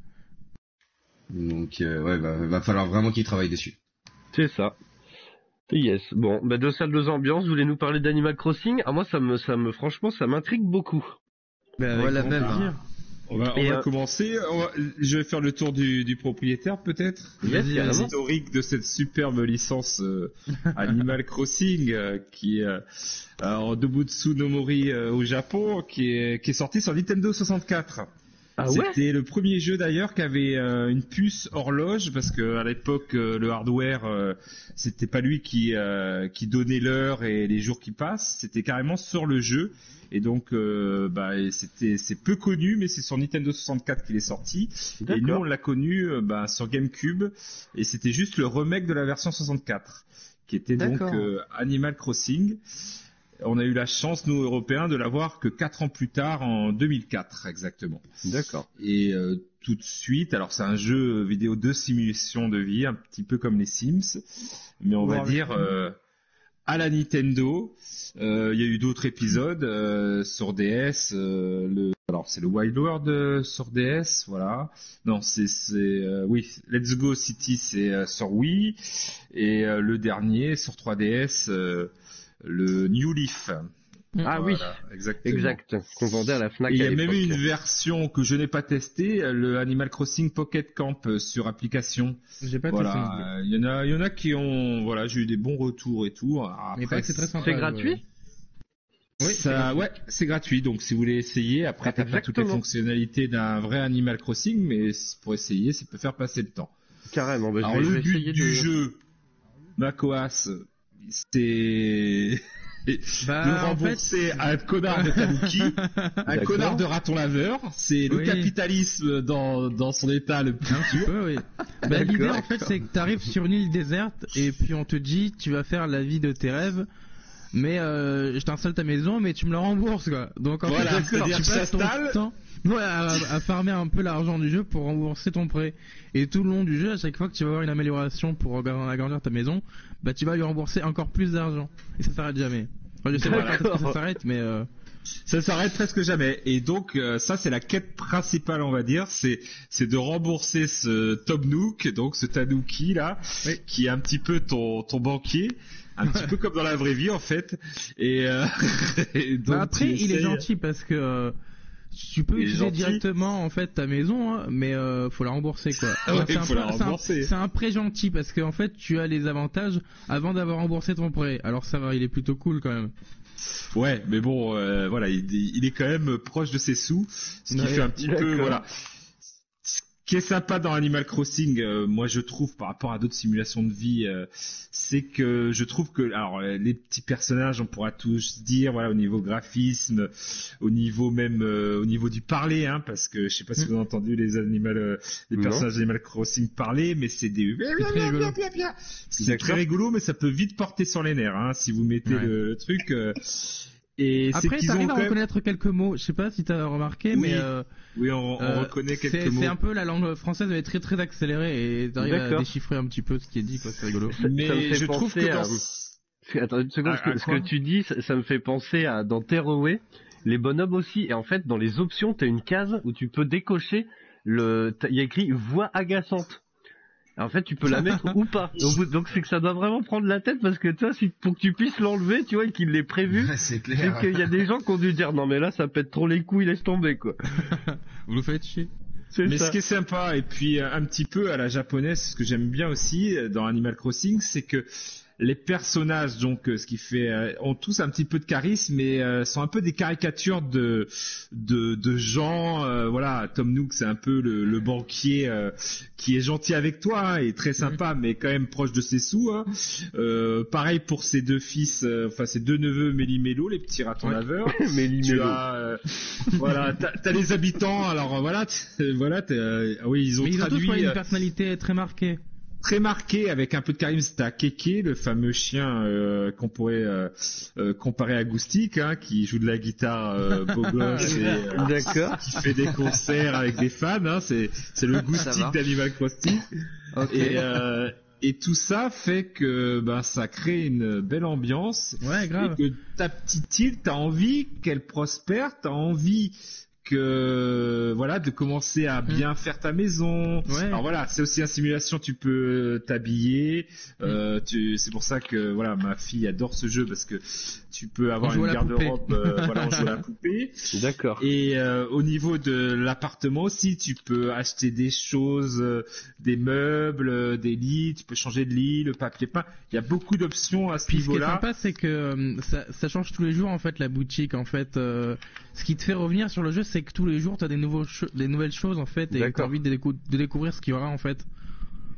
Donc va falloir vraiment qu'ils travaillent dessus. C'est ça. Yes. Bon, deux salles, deux ambiances. Vous voulez nous parler d'Animal Crossing? Ah moi, franchement, ça m'intrigue beaucoup. Voilà même. On va commencer. Je vais faire le tour du propriétaire peut-être. L'historique de cette superbe licence Animal Crossing qui est en Dobutsu no Mori au Japon, qui est sorti sur Nintendo 64. Ah ouais. C'était le premier jeu d'ailleurs qui avait une puce horloge parce que à l'époque le hardware c'était pas lui qui donnait l'heure et les jours qui passent, c'était carrément sur le jeu. Et donc, c'est peu connu, mais c'est sur Nintendo 64 qu'il est sorti. D'accord. Et nous, on l'a connu sur GameCube, et c'était juste le remake de la version 64, qui était donc Animal Crossing. on a eu la chance, nous Européens, de l'avoir que 4 ans plus tard, en 2004 exactement. D'accord. Et tout de suite, alors c'est un jeu vidéo de simulation de vie, un petit peu comme les Sims, mais on va dire à la Nintendo. Il y a eu d'autres épisodes sur DS. Alors c'est le Wild World sur DS, voilà. Non, oui, Let's Go City, c'est sur Wii, et le dernier sur 3DS, le New Leaf. Ah voilà, oui, exactement. Exact. Qu'on vendait à la Fnac. Et il y a même eu une version que je n'ai pas testée, le Animal Crossing Pocket Camp sur application. J'ai pas voilà. testé. Il y en a qui ont, voilà, j'ai eu des bons retours et tout. Après, mais pas que c'est très sympa. C'est gratuit. Oui, c'est gratuit. Donc si vous voulez essayer, après t'as pas toutes les fonctionnalités d'un vrai Animal Crossing, mais pour essayer, ça peut faire passer le temps. Carrément. Bah, alors le but du jeu, Makoas, c'est de rembourser un connard de tanuki, un connard de raton laveur. C'est le capitalisme dans son état le plus pur. Oui. L'idée en fait c'est que tu arrives sur une île déserte et puis on te dit tu vas faire la vie de tes rêves, mais je t'installe ta maison mais tu me la rembourses quoi. Donc en voilà, fait tu passes ton temps à farmer un peu l'argent du jeu pour rembourser ton prêt. Et tout le long du jeu, à chaque fois que tu vas avoir une amélioration pour agrandir ta maison, bah tu vas lui rembourser encore plus d'argent. Et ça s'arrête jamais. Enfin, je sais pas quand ça s'arrête, mais ça s'arrête presque jamais. Et donc ça c'est la quête principale, on va dire, c'est de rembourser ce Tom Nook, donc ce Tanuki là, qui est un petit peu ton banquier. Un petit peu comme dans la vraie vie en fait. Et donc après il est gentil parce que tu peux utiliser directement en fait ta maison, hein, mais faut la rembourser quoi. C'est un prêt gentil parce qu'en fait tu as les avantages avant d'avoir remboursé ton prêt. Alors ça va, il est plutôt cool quand même. Ouais, mais bon, voilà, il est quand même proche de ses sous, ce qui fait un petit peu, voilà. Ce qui est sympa dans Animal Crossing, moi je trouve par rapport à d'autres simulations de vie, c'est que je trouve que, alors les petits personnages, on pourra tous dire, voilà, au niveau graphisme, au niveau même, au niveau du parler, hein, parce que je sais pas si vous avez entendu les personnages d'Animal Crossing parler, mais c'est des, c'est très rigolo, mais ça peut vite porter sur les nerfs, hein, si vous mettez le truc. Et après, t'arrives à reconnaître quelques mots. Je sais pas si t'as remarqué, mais oui, on reconnaît quelques mots. C'est un peu la langue française, elle est très très accélérée et t'arrives à déchiffrer un petit peu ce qui est dit, quoi. C'est rigolo. Mais je trouve que attends une seconde, ce que tu dis, ça me fait penser à dans Tearaway, les bonhommes aussi. Et en fait, dans les options, t'as une case où tu peux décocher il y a écrit voix agaçante. En fait, tu peux la mettre ou pas. Donc c'est que ça doit vraiment prendre la tête parce que toi, pour que tu puisses l'enlever, tu vois, et qu'il l'ait prévu, c'est clair. C'est qu'il y a des gens qui ont dû dire non mais là, ça pète trop les couilles, laisse tomber quoi. Vous le faites chier. Mais ce qui est sympa, et puis un petit peu à la japonaise, ce que j'aime bien aussi dans Animal Crossing, c'est que les personnages, donc, ce qui fait, ont tous un petit peu de charisme, mais sont un peu des caricatures de gens. Voilà, Tom Nook, c'est un peu le banquier qui est gentil avec toi, hein, et très sympa, mais quand même proche de ses sous. Hein. Pareil pour ses deux fils, enfin ses deux neveux Méli-Mélo, les petits ratons laveurs. Tu as, voilà, t'as les habitants. Alors voilà, oui, ils ont traduit. Ils ont tous une personnalité très marquée. Très marqué, avec un peu de charisme, t'as Keke, le fameux chien qu'on pourrait comparer à Goustic, hein, qui joue de la guitare beau gosse et qui fait des concerts avec des fans. Hein, c'est le Goustic d'Animal Crossing. Okay. Et tout ça fait que ça crée une belle ambiance. Ouais, grave. Et que ta petite île, t'as envie qu'elle prospère, t'as envie de commencer à bien faire ta maison. Ouais. Alors voilà, c'est aussi une simulation, tu peux t'habiller. C'est pour ça que voilà, ma fille adore ce jeu parce que tu peux avoir une garde-robe, on joue à la poupée. D'accord. Et au niveau de l'appartement aussi, tu peux acheter des choses, des meubles, des lits, tu peux changer de lit, le papier peint. Il y a beaucoup d'options à ce niveau-là. Ce qui est sympa, c'est que ça change tous les jours en fait la boutique en fait. Ce qui te fait revenir sur le jeu, c'est que tous les jours tu as des nouvelles choses en fait et tu as envie de découvrir ce qu'il y aura en fait.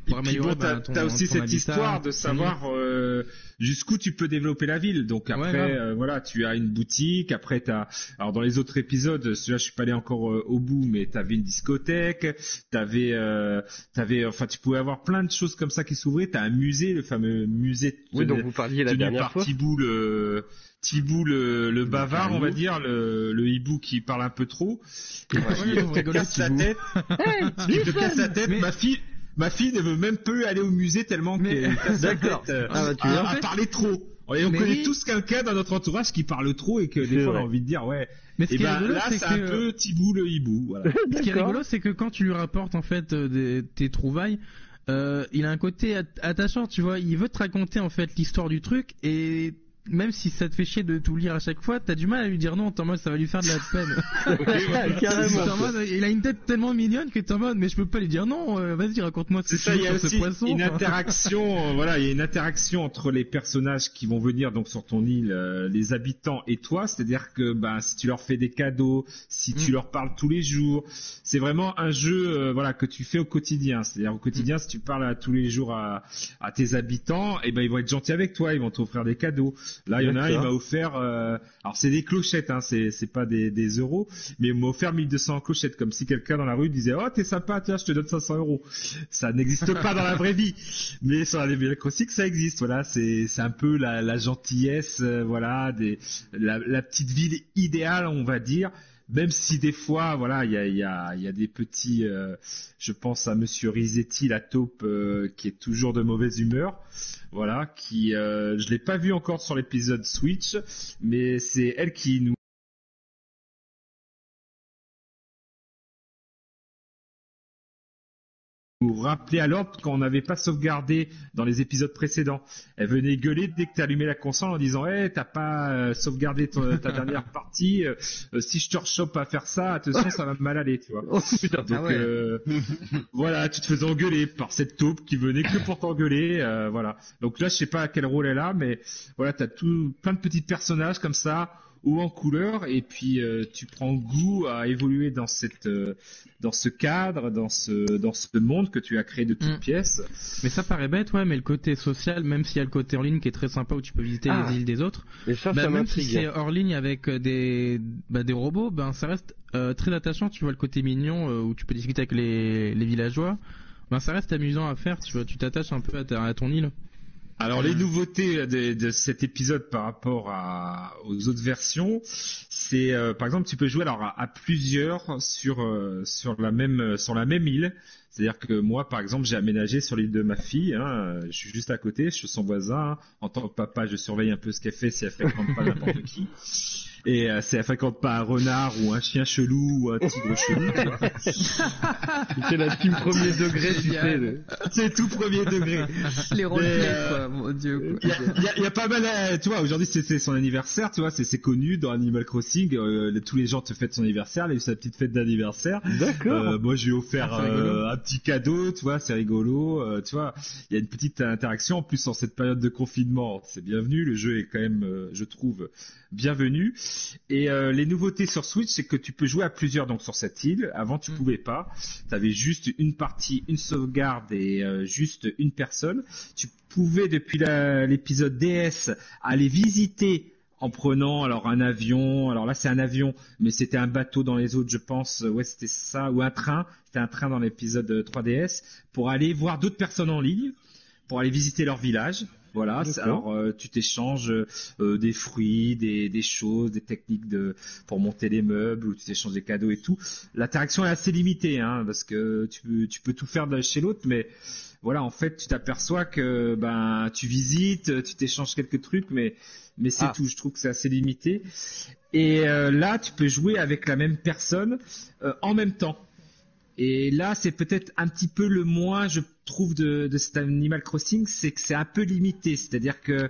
pour améliorer t'as aussi cette histoire de savoir jusqu'où tu peux développer la ville. Donc après, voilà, tu as une boutique. Après, alors dans les autres épisodes, celui-là, je suis pas allé encore au bout, mais t'avais une discothèque, enfin, tu pouvais avoir plein de choses comme ça qui s'ouvraient. T'as un musée, le fameux musée. Oui, dont vous parliez la dernière fois. Thibaut le bavard, on va dire, le hibou qui parle un peu trop, et qui te casse la tête. Qui te casse la tête. Ma fille ne veut même plus aller au musée tellement qu'elle casse la tête à parler trop. Et on connaît tous quelqu'un dans notre entourage qui parle trop et que des fois on a envie de dire ouais. Mais et ben là c'est un peu Thibaut le hibou. Voilà. Ce qui est rigolo, c'est que quand tu lui rapportes en fait tes trouvailles, il a un côté attachant, tu vois. Il veut te raconter en fait l'histoire du truc et même si ça te fait chier de tout lire à chaque fois, t'as du mal à lui dire non, t'es en mode ça va lui faire de la peine. Carrément. Il a une tête tellement mignonne que t'es en mode mais je peux pas lui dire non, vas-y raconte-moi ce que tu veux sur ce poisson. Une interaction, voilà, il y a une interaction entre les personnages qui vont venir donc sur ton île, les habitants et toi, c'est-à-dire que si tu leur fais des cadeaux, si tu leur parles tous les jours, c'est vraiment un jeu voilà que tu fais au quotidien, c'est-à-dire au quotidien si tu parles tous les jours à tes habitants, et ils vont être gentils avec toi, ils vont t'offrir des cadeaux. Là, il y en a un, il m'a offert, alors c'est des clochettes, hein, c'est pas des euros, mais il m'a offert 1200 clochettes, comme si quelqu'un dans la rue disait, oh, t'es sympa, tiens, je te donne 500 euros. Ça n'existe pas dans la vraie vie, mais sur Animal Crossing, ça existe, voilà, c'est un peu la gentillesse, voilà, la petite ville idéale, on va dire. Même si des fois, voilà, il y a des petits, je pense à Monsieur Rizetti, la taupe, qui est toujours de mauvaise humeur, voilà, qui, je l'ai pas vu encore sur l'épisode Switch, mais c'est elle qui nous rappelait à l'ordre quand on n'avait pas sauvegardé dans les épisodes précédents. Elle venait gueuler dès que tu allumais la console en disant hey, t'as pas sauvegardé ta dernière partie, si je te rechoppe à faire ça, attention, ça va mal aller, tu vois. Oh, putain. Donc voilà, tu te faisais engueuler par cette taupe qui venait que pour t'engueuler, voilà. Donc là, je sais pas à quel rôle elle a, mais voilà, t'as plein de petits personnages comme ça, ou en couleur, et puis tu prends goût à évoluer dans ce cadre, dans ce monde que tu as créé de toutes pièces. Mais ça paraît bête, ouais, mais le côté social, même s'il y a le côté hors ligne qui est très sympa où tu peux visiter les îles des autres, et ça même si c'est hors ligne avec des robots, ça reste très attachant, tu vois, le côté mignon où tu peux discuter avec les villageois, ça reste amusant à faire, tu vois, tu t'attaches un peu à ton île. Alors les nouveautés de cet épisode par rapport aux autres versions, c'est par exemple tu peux jouer alors à plusieurs sur la même île. C'est-à-dire que moi par exemple j'ai aménagé sur l'île de ma fille, hein, je suis juste à côté, je suis son voisin. Hein. En tant que papa, je surveille un peu ce qu'elle fait si elle fréquente pas n'importe qui. Et si elle fréquente pas un renard ou un chien chelou ou un tigre chelou. C'est la team premier degré, tu sais. C'est tout premier degré. Les roleplays, quoi, mon Dieu. Il y a pas mal, tu vois, aujourd'hui c'est son anniversaire, tu vois, c'est connu dans Animal Crossing, tous les gens te fêtent son anniversaire, elle a eu sa petite fête d'anniversaire. D'accord. Moi je lui ai offert un petit cadeau, tu vois, c'est rigolo, tu vois, il y a une petite interaction, en plus en cette période de confinement, c'est bienvenu, le jeu est quand même, je trouve, bienvenu. Et les nouveautés sur Switch, c'est que tu peux jouer à plusieurs donc sur cette île. Avant, tu pouvais pas. Tu avais juste une partie, une sauvegarde et juste une personne. Tu pouvais depuis l'épisode DS aller visiter en prenant alors un avion. Alors là, c'est un avion, mais c'était un bateau dans les autres, je pense. Ouais, c'était ça, ou un train. C'était un train dans l'épisode 3DS pour aller voir d'autres personnes en ligne, pour aller visiter leur village. Voilà, alors tu t'échanges des fruits, des choses, des techniques pour monter les meubles, ou tu t'échanges des cadeaux et tout. L'interaction est assez limitée, hein, parce que tu peux tout faire chez l'autre, mais voilà, en fait, tu t'aperçois que tu visites, tu t'échanges quelques trucs, mais c'est tout. Je trouve que c'est assez limité. Et là, tu peux jouer avec la même personne en même temps. Et là, c'est peut-être un petit peu le moins, je trouve, de cet Animal Crossing, c'est que c'est un peu limité. C'est-à-dire que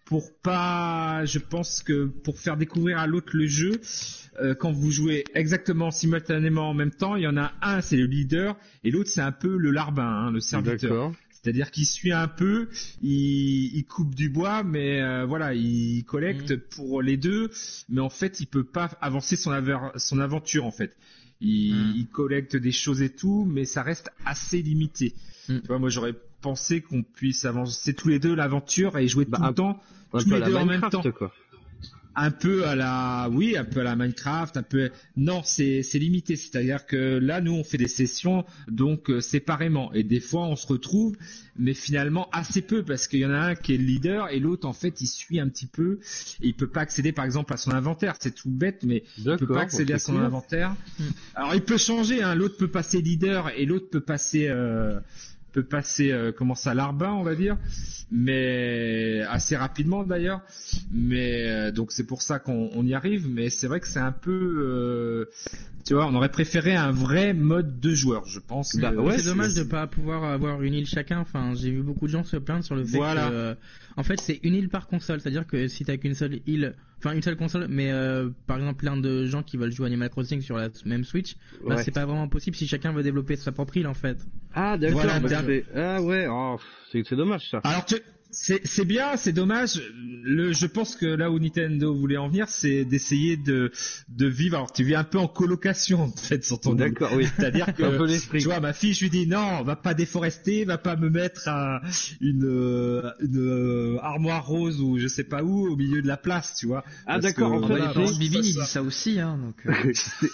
je pense que pour faire découvrir à l'autre le jeu, quand vous jouez exactement simultanément en même temps, il y en a un, c'est le leader, et l'autre, c'est un peu le larbin, hein, le serviteur. D'accord. C'est-à-dire qu'il suit un peu, il coupe du bois, mais voilà, il collecte pour les deux, mais en fait, il peut pas avancer son aventure, en fait. il collecte des choses et tout, mais ça reste assez limité. Tu vois, moi j'aurais pensé qu'on puisse avancer tous les deux l'aventure et jouer tout le temps, tous les deux en même temps. Quoi. Un peu à la Minecraft, non, c'est limité, c'est-à-dire que là nous on fait des sessions donc séparément et des fois on se retrouve mais finalement assez peu parce qu'il y en a un qui est le leader et l'autre en fait il suit un petit peu et il peut pas accéder par exemple à son inventaire, c'est tout bête mais il peut pas accéder à son inventaire. Alors il peut changer, hein, l'autre peut passer leader et l'autre peut passer larbin on va dire, mais assez rapidement d'ailleurs, mais donc c'est pour ça qu'on y arrive, mais c'est vrai que c'est un peu tu vois, on aurait préféré un vrai mode de joueur, je pense. C'est dommage de pas pouvoir avoir une île chacun. Enfin, j'ai vu beaucoup de gens se plaindre sur le fait que, en fait, c'est une île par console. C'est-à-dire que si t'as qu'une seule île, enfin une seule console, mais par exemple plein de gens qui veulent jouer Animal Crossing sur la même Switch, bah c'est pas vraiment possible si chacun veut développer sa propre île en fait. Ah d'accord. Voilà, c'est dommage ça. Alors c'est bien, c'est dommage. Je pense que là où Nintendo voulait en venir, c'est d'essayer de vivre. Alors tu vis un peu en colocation en fait sur ton île. D'accord, oui. C'est-à-dire que tu vois, ma fille, je lui dis non, va pas déforester, va pas me mettre une armoire rose ou je sais pas où au milieu de la place, tu vois. Ah d'accord. En fait, Bibine il dit ça aussi, hein. Donc.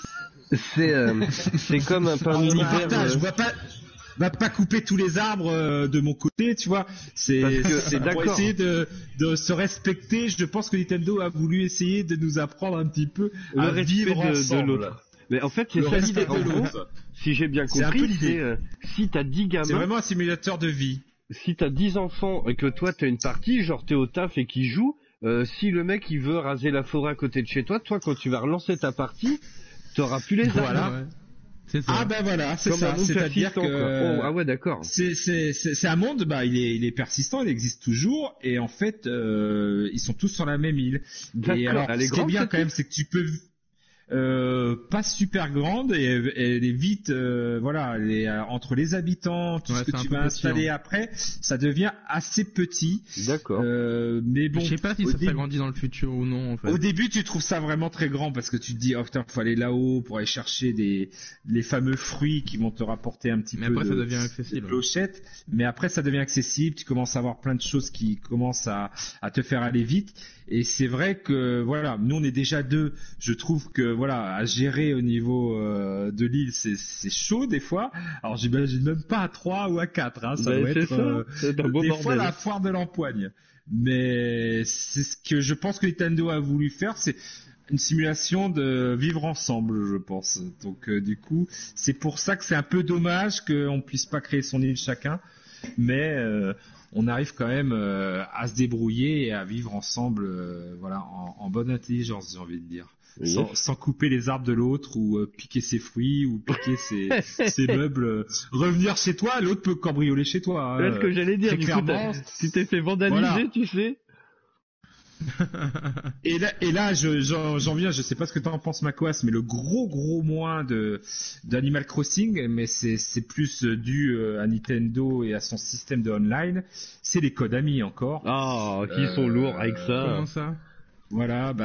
C'est comme un peu un univers. Je vois pas. Va pas couper tous les arbres de mon côté, tu vois. C'est pour essayer de se respecter. Je pense que Nintendo a voulu essayer de nous apprendre un petit peu à vivre ensemble. De l'autre. Mais en fait, c'est ça l'idée de l'autre. Si j'ai bien compris, si t'as 10 gamins. C'est vraiment un simulateur de vie. Si t'as 10 enfants et que toi t'as une partie, genre t'es au taf et qui joue, si le mec il veut raser la forêt à côté de chez toi, quand tu vas relancer ta partie, t'auras plus les arbres. Voilà. Ouais. Ah ben voilà, c'est ça. C'est-à-dire que ah ouais, d'accord. C'est un monde, il est persistant, il existe toujours, et en fait, ils sont tous sur la même île. Et alors, ce qui est bien quand même, c'est que tu peux pas super grande et elle est vite entre les habitants, tout ce que tu vas installer après, ça devient assez petit. D'accord. Mais bon, je sais pas si ça s'agrandit dans le futur ou non en fait. Au début tu trouves ça vraiment très grand parce que tu te dis faut aller là-haut pour aller chercher les fameux fruits qui vont te rapporter un petit peu après, ça devient accessible. De clochettes, mais après ça devient accessible, tu commences à avoir plein de choses qui commencent à te faire aller vite. Et c'est vrai que nous on est déjà deux. Je trouve que à gérer au niveau de l'île c'est chaud des fois. Alors j'imagine même pas à 3 ou à 4. Hein. Ça doit être des fois la foire de l'empoigne. Mais c'est ce que je pense que Nintendo a voulu faire, c'est une simulation de vivre ensemble, je pense. Donc du coup, c'est pour ça que c'est un peu dommage qu'on puisse pas créer son île chacun. Mais on arrive quand même à se débrouiller et à vivre ensemble, en bonne intelligence, j'ai envie de dire, sans couper les arbres de l'autre ou piquer ses fruits ou piquer ses meubles. Revenir chez toi, l'autre peut cambrioler chez toi. C'est ce que j'allais dire. Du coup, tu t'es fait vandaliser, tu sais. Et là, j'en viens. Je sais pas ce que t'en penses, Macoas, mais le gros moins d'Animal Crossing, mais c'est plus dû à Nintendo et à son système de online. C'est les codes amis encore. Ah, qui sont lourds avec ça. Comment ça? Voilà,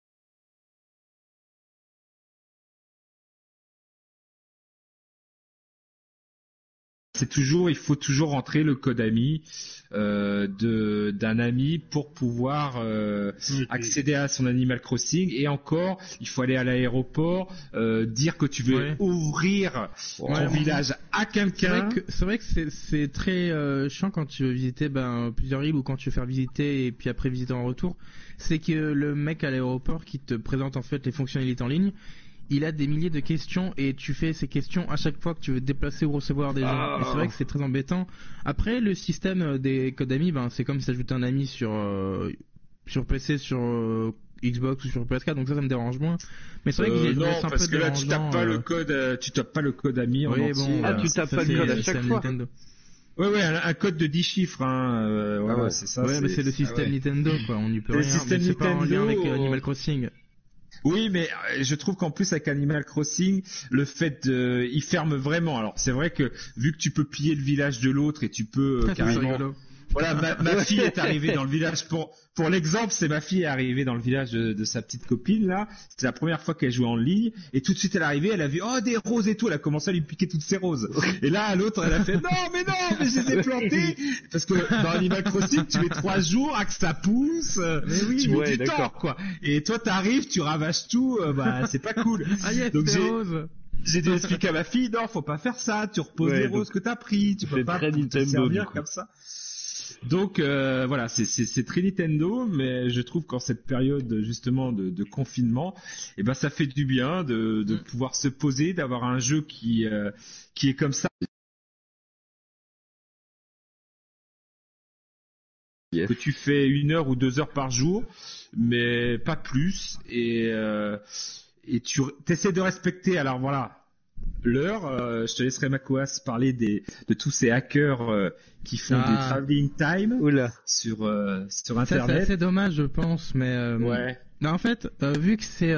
il faut toujours rentrer le code ami d'un ami pour pouvoir accéder à son Animal Crossing. Et encore, il faut aller à l'aéroport, dire que tu veux ouvrir ton village à quelqu'un. C'est vrai que c'est très chiant quand tu veux visiter plusieurs îles ou quand tu veux faire visiter et puis après visiter en retour. C'est que le mec à l'aéroport qui te présente en fait les fonctionnalités en ligne, il a des milliers de questions et tu fais ces questions à chaque fois que tu veux te déplacer ou recevoir des gens. Et c'est vrai que c'est très embêtant. Après, le système des codes amis, c'est comme si t'ajoutais un ami sur PC, sur Xbox ou sur PS4, donc ça me dérange moins. Mais c'est vrai que non, parce que là tu tapes pas le code ami en entier. Tu tapes pas le code à chaque fois. Nintendo. Ouais, un code de 10 chiffres, hein. C'est ça. Ouais, mais c'est le système Nintendo, quoi. On n'y peut rien. Mais c'est pas en lien avec Animal Crossing. Oui, mais je trouve qu'en plus avec Animal Crossing, le fait il ferme vraiment. Alors c'est vrai que vu que tu peux piller le village de l'autre et tu peux carrément Voilà, ma fille est arrivée dans le village pour l'exemple, c'est ma fille est arrivée dans le village de sa petite copine là. C'était la première fois qu'elle jouait en ligne et tout de suite elle est arrivée, elle a vu des roses et tout, elle a commencé à lui piquer toutes ses roses. Et là l'autre elle a fait non mais je les ai plantées parce que dans Animal Crossing tu mets 3 jours à que ça pousse, tu mets du temps quoi. Et toi t'arrives, tu ravages tout, c'est pas cool. Donc j'ai dû expliquer à ma fille, non, faut pas faire ça, tu reposes les roses que t'as pris, tu peux pas te servir comme ça. Donc voilà, c'est très Nintendo, mais je trouve qu'en cette période justement de confinement, ça fait du bien de pouvoir se poser, d'avoir un jeu qui est comme ça. Que tu fais 1 heure ou 2 heures par jour, mais pas plus, et tu essaies de respecter. Alors voilà, l'heure. Je te laisserai Makoas parler de tous ces hackers qui font du traveling time sur Internet. Ça, c'est assez dommage, je pense, mais ouais. Non, en fait, vu que c'est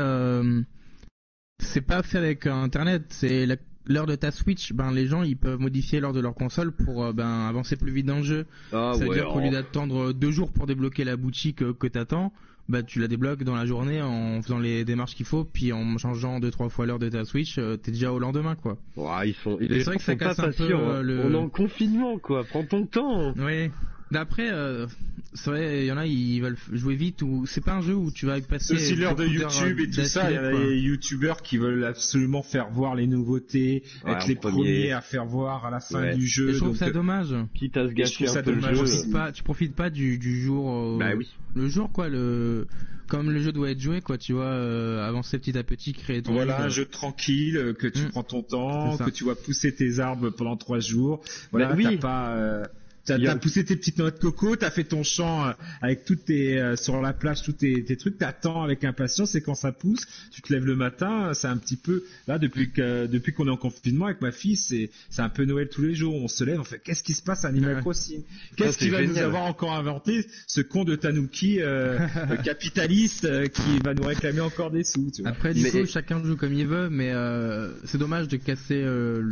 pas fait avec Internet, c'est l'heure de ta Switch, les gens ils peuvent modifier l'heure de leur console pour avancer plus vite dans le jeu. Ça veut dire qu'au lieu d'attendre 2 jours pour débloquer la boutique que t'attends, tu la débloques dans la journée en faisant les démarches qu'il faut, puis en changeant 2-3 fois l'heure de ta Switch, t'es déjà au lendemain quoi. Ouais, c'est vrai que ça casse un peu On est en confinement quoi, prends ton temps. Oui. D'après, c'est vrai, il y en a, ils veulent jouer vite, ou c'est pas un jeu où tu vas passer. C'est aussi l'heure de YouTube et tout ça. Il y a des youtubeurs qui veulent absolument faire voir les nouveautés, être les premiers à faire voir à la fin du jeu. Et je trouve ça dommage. Quitte à se gâcher un peu le jeu. Tu profites pas du jour. Oui. Le jour quoi, comme le jeu doit être joué quoi, tu vois, avancer petit à petit, créer ton. Voilà, un jeu tranquille, que tu prends ton temps, que tu vas pousser tes arbres pendant 3 jours. Voilà, t'as pas. T'as poussé tes petites noix de coco, t'as fait ton champ avec toutes tes sur la plage, tous tes trucs, t'attends avec impatience et quand ça pousse, tu te lèves le matin, c'est un petit peu là depuis qu'on est en confinement avec ma fille, c'est un peu Noël tous les jours, on se lève, on fait qu'est-ce qui se passe à Animal Crossing, qu'est-ce qu'il va nous avoir encore inventé ce con de Tanuki capitaliste qui va nous réclamer encore des sous, tu vois. Après du coup chacun joue comme il veut, mais c'est dommage de casser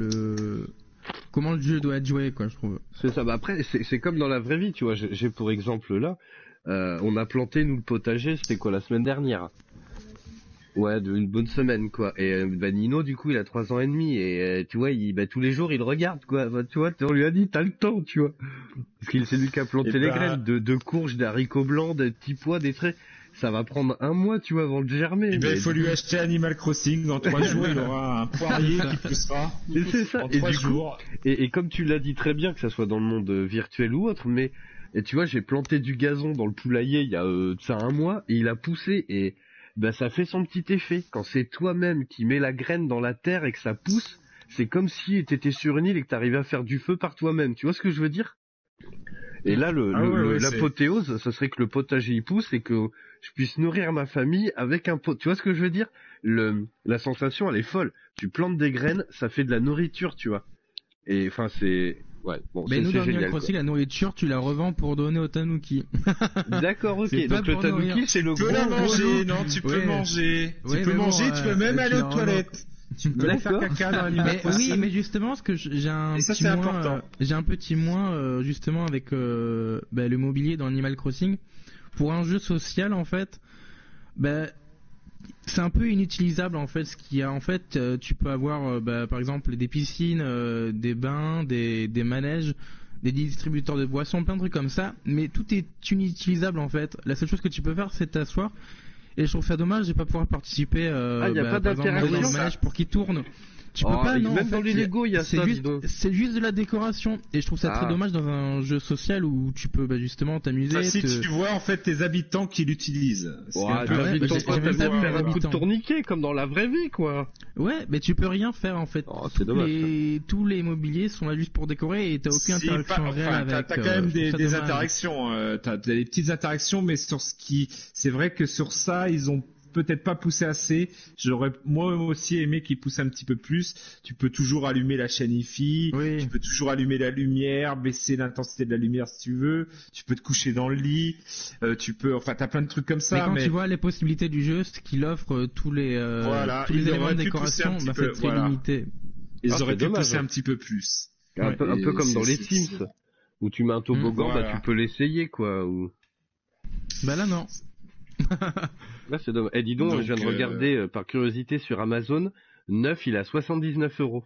comment le jeu doit être joué quoi, je trouve. C'est ça. Après c'est comme dans la vraie vie, tu vois. J'ai pour exemple là, on a planté nous le potager, c'était quoi la semaine dernière. Ouais, une bonne semaine quoi. Et Nino du coup il a 3 ans et demi et tu vois tous les jours il regarde quoi. Tu vois, on lui a dit t'as le temps, tu vois. Parce qu'il c'est lui qui a planté les graines de courges, d'haricots blancs, de petits pois, des traits. Ça va prendre 1 mois, tu vois, avant de germer. Il faut lui acheter Animal Crossing. Dans 3 jours, il aura un poirier qui poussera. C'est ça. En 3 jours. Et comme tu l'as dit très bien, que ça soit dans le monde virtuel ou autre, mais tu vois, j'ai planté du gazon dans le poulailler il y a ça 1 mois et il a poussé et ça fait son petit effet. Quand c'est toi-même qui mets la graine dans la terre et que ça pousse, c'est comme si t'étais sur une île et que t'arrivais à faire du feu par toi-même. Tu vois ce que je veux dire? Et là, l'apothéose, ça serait que le potager il pousse et que je puisse nourrir ma famille avec un pot. Tu vois ce que je veux dire? La sensation, elle est folle. Tu plantes des graines, ça fait de la nourriture, tu vois. Et enfin, c'est... Ouais, bon, mais nous, dans génial, aussi, la nourriture, tu la revends pour donner au Tanuki. D'accord, ok. Donc le Tanuki, c'est le gros... Tu peux la manger, non, tu peux manger. Tu peux manger, tu peux même aller aux toilettes. Tu peux faire caca dans l'Animal Crossing. Oui, mais justement, parce que j'ai un petit moins justement avec le mobilier dans Animal Crossing. Pour un jeu social, en fait, c'est un peu inutilisable en fait. Ce qu'il y a en fait, tu peux avoir par exemple des piscines, des bains, des manèges, des distributeurs de boissons, plein de trucs comme ça. Mais tout est inutilisable en fait. La seule chose que tu peux faire, c'est t'asseoir. Et je trouve ça dommage de pas pouvoir participer y a pas d'interaction dans le manège pour qu'il tourne. Tu peux pas, non. Même dans les Lego, il y a ça. C'est juste de la décoration. Et je trouve ça très dommage dans un jeu social où tu peux justement t'amuser. Si tu vois en fait tes habitants qui l'utilisent. T'as faire un coup de tourniquet comme dans la vraie vie, quoi. Ouais, mais tu peux rien faire en fait. C'est dommage. Tous les mobiliers sont là juste pour décorer et t'as aucune interaction réelle avec. T'as quand même des interactions. T'as des petites interactions, mais c'est vrai que sur ça, ils ont peut-être pas poussé assez. J'aurais moi aussi aimé qu'ils poussent un petit peu plus. Tu peux toujours allumer la chaîne Hi-Fi, tu peux toujours allumer la lumière, baisser l'intensité de la lumière si tu veux, tu peux te coucher dans le lit, t'as plein de trucs comme ça. Mais quand tu vois les possibilités du jeu, ce qu'il offre, tous les éléments de décoration, c'est très limité. Ils auraient pu pousser un petit peu plus. Un peu comme dans les Sims. où tu mets un toboggan, voilà. bah tu peux l'essayer quoi. Ou... Bah là non. Là c'est dommage. Eh dis donc, je viens de regarder par curiosité sur Amazon, neuf il a 79 €.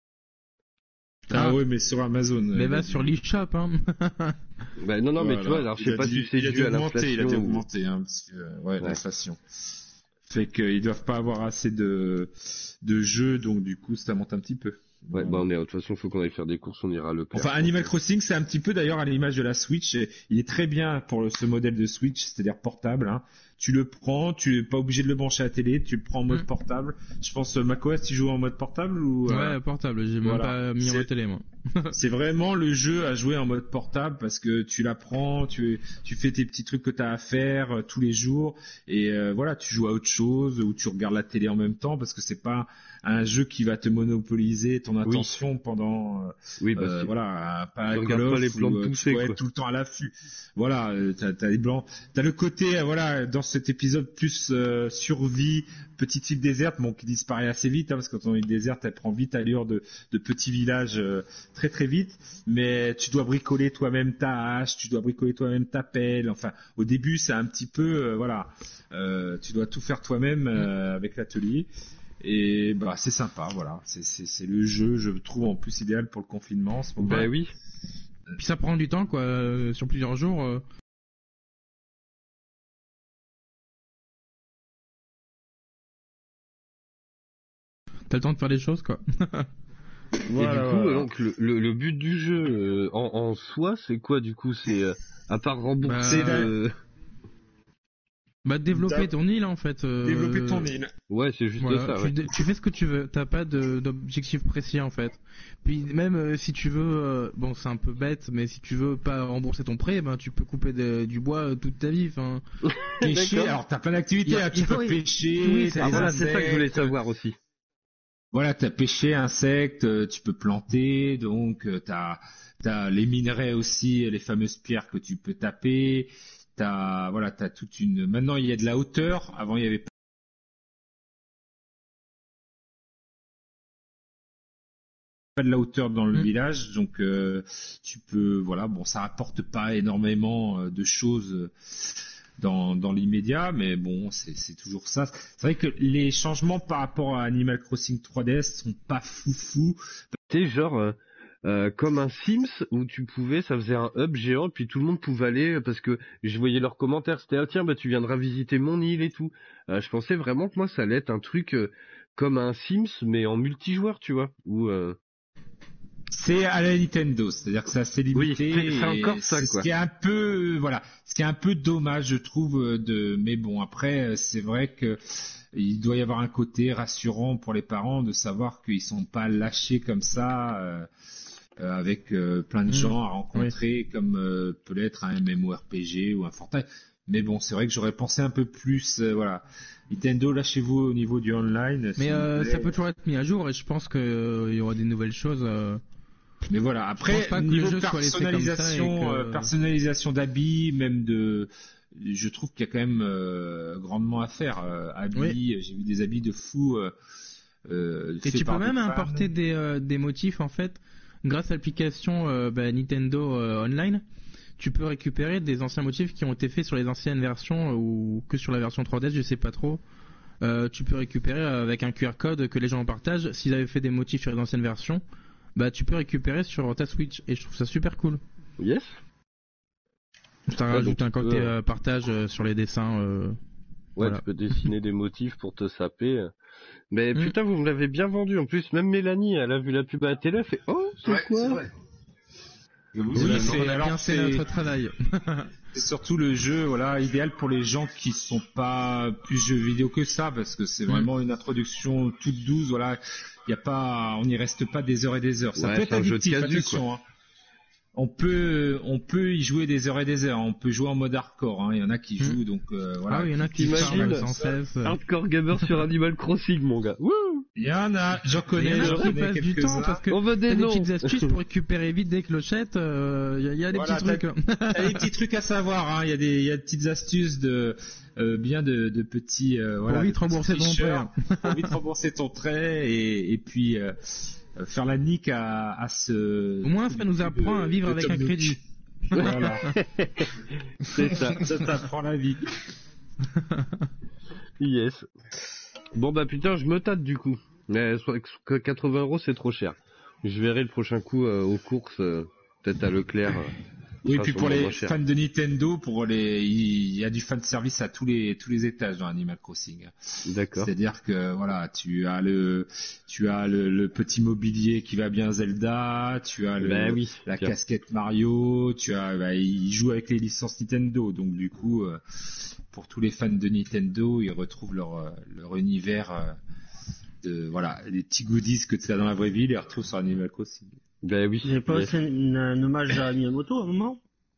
Ah ouais, mais sur Amazon. Mais va sur l'eShop, hein. Bah non, voilà. Mais tu vois, alors je sais pas si c'est dû à l'inflation. Il a dû augmenter, hein, parce que, l'inflation. Fait qu'ils doivent pas avoir assez de jeux, donc du coup, ça monte un petit peu. Ouais, bah de toute façon, faut qu'on aille faire des courses, on ira le faire. Enfin, Animal Crossing, c'est un petit peu d'ailleurs à l'image de la Switch. Il est très bien pour ce modèle de Switch, c'est-à-dire portable, hein. Tu le prends, tu es pas obligé de le brancher à la télé, tu le prends en mode portable. Je pense macOS, tu joues en mode portable ou Ouais, portable, j'ai même pas mis en mode télé moi. C'est vraiment le jeu à jouer en mode portable parce que tu l'apprends, tu fais tes petits trucs que tu as à faire tous les jours et voilà, tu joues à autre chose ou tu regardes la télé en même temps parce que c'est pas un jeu qui va te monopoliser ton attention pendant voilà, pas tu regardes pas les plantes pousser, tu dois être tout le temps à l'affût. Voilà, t'as les blancs, t'as le côté voilà dans cet épisode plus survie, petite île déserte, bon qui disparaît assez vite hein, parce que quand on est déserte, elle prend vite allure de petits villages très très vite, mais tu dois bricoler toi-même ta hache, tu dois bricoler toi-même ta pelle. Enfin, au début, c'est un petit peu tu dois tout faire toi-même avec l'atelier. Et bah c'est sympa, voilà. C'est le jeu, je trouve en plus idéal pour le confinement. En ce moment. Bah oui. Puis ça prend du temps quoi, sur plusieurs jours. T'as le temps de faire des choses quoi. Voilà, et du coup, donc le but du jeu en soi, c'est quoi du coup? C'est à part rembourser. Développer ton île en fait. Développer ton île. Ouais, c'est juste ça. Ouais. Tu fais ce que tu veux. T'as pas d'objectif précis en fait. Puis même si tu veux, bon c'est un peu bête, mais si tu veux pas rembourser ton prêt, ben tu peux couper du bois toute ta vie. Enfin. Pêcher. Alors t'as plein d'activités. Tu peux pêcher. Oui, c'est ça que je voulais savoir aussi. Voilà, t'as pêché, insectes, tu peux planter, donc t'as les minerais aussi, les fameuses pierres que tu peux taper. T'as toute une. Maintenant, il y a de la hauteur. Avant, il y avait pas de la hauteur dans le village, donc tu peux. Voilà, bon, ça apporte pas énormément de choses dans l'immédiat, mais bon, c'est toujours ça. C'est vrai que les changements par rapport à Animal Crossing 3DS sont pas foufou. C'est genre comme un Sims où tu pouvais, ça faisait un hub géant, puis tout le monde pouvait aller parce que je voyais leurs commentaires, c'était tiens bah tu viendras visiter mon île et tout. Je pensais vraiment que moi ça allait être un truc comme un Sims mais en multijoueur, tu vois, où c'est à la Nintendo, c'est-à-dire que c'est assez limité. Oui, c'est encore ça, quoi. Ce qui est un peu, ce qui est un peu dommage, je trouve, mais bon, après, c'est vrai que il doit y avoir un côté rassurant pour les parents de savoir qu'ils sont pas lâchés comme ça, avec plein de gens à rencontrer, comme peut l'être un MMORPG ou un Fortnite. Mais bon, c'est vrai que j'aurais pensé un peu plus, Nintendo, lâchez-vous au niveau du online. Mais ça peut toujours être mis à jour et je pense qu'il y aura des nouvelles choses. Mais voilà, après niveau personnalisation d'habits, même je trouve qu'il y a quand même grandement à faire. Habits, j'ai vu des habits de fou. Et tu peux même importer des motifs en fait, grâce à l'application Nintendo Online. Tu peux récupérer des anciens motifs qui ont été faits sur les anciennes versions ou que sur la version 3DS, je sais pas trop. Tu peux récupérer avec un QR code que les gens partagent. S'ils avaient fait des motifs sur les anciennes versions, tu peux récupérer sur ta Switch et je trouve ça super cool. Yes. Ça rajoute un côté partage sur les dessins. Voilà. Tu peux dessiner des motifs pour te saper. Mais putain, vous me l'avez bien vendu. En plus, même Mélanie, elle a vu la pub à la télé, elle fait oh, c'est quoi? C'est vrai. On a bien fait notre travail. C'est surtout le jeu, idéal pour les gens qui sont pas plus jeux vidéo que ça, parce que c'est vraiment une introduction toute douce. Voilà, on n'y reste pas des heures et des heures. Ça peut être addictif, attention. On peut y jouer des heures et des heures. On peut jouer en mode hardcore. Il y en a qui jouent, donc voilà. Ah oui, il y en a qui parlent sans cesse. Hardcore gamer sur Animal Crossing, mon gars. Wouh! Il y en a, j'en connais quelques-uns. Du temps parce que on veut des petites astuces pour récupérer vite des clochettes. Il y a des petits trucs. T'as des petits trucs à savoir. Il y a des petites astuces de petits. Pour vite rembourser ton prêt. Pour vite rembourser ton prêt et puis faire la nique à ce. Au moins, ça nous apprend à vivre avec un crédit. Voilà. C'est ça. Ça t'apprend la vie. Yes. Bon bah putain, je me tâte du coup. Mais 80 € c'est trop cher. Je verrai le prochain coup aux courses, peut-être à Leclerc. Oui, puis pour les fans de Nintendo, il y a du fan service à tous les étages dans Animal Crossing. D'accord. C'est-à-dire que voilà, tu as le petit mobilier qui va bien Zelda, tu as la casquette Mario, il joue avec les licences Nintendo, donc du coup pour tous les fans de Nintendo, ils retrouvent leur univers les petits goodies que tu as dans la vraie vie, ils les retrouvent sur Animal Crossing. Ben oui. J'ai pas aussi un hommage à Miyamoto à un moment.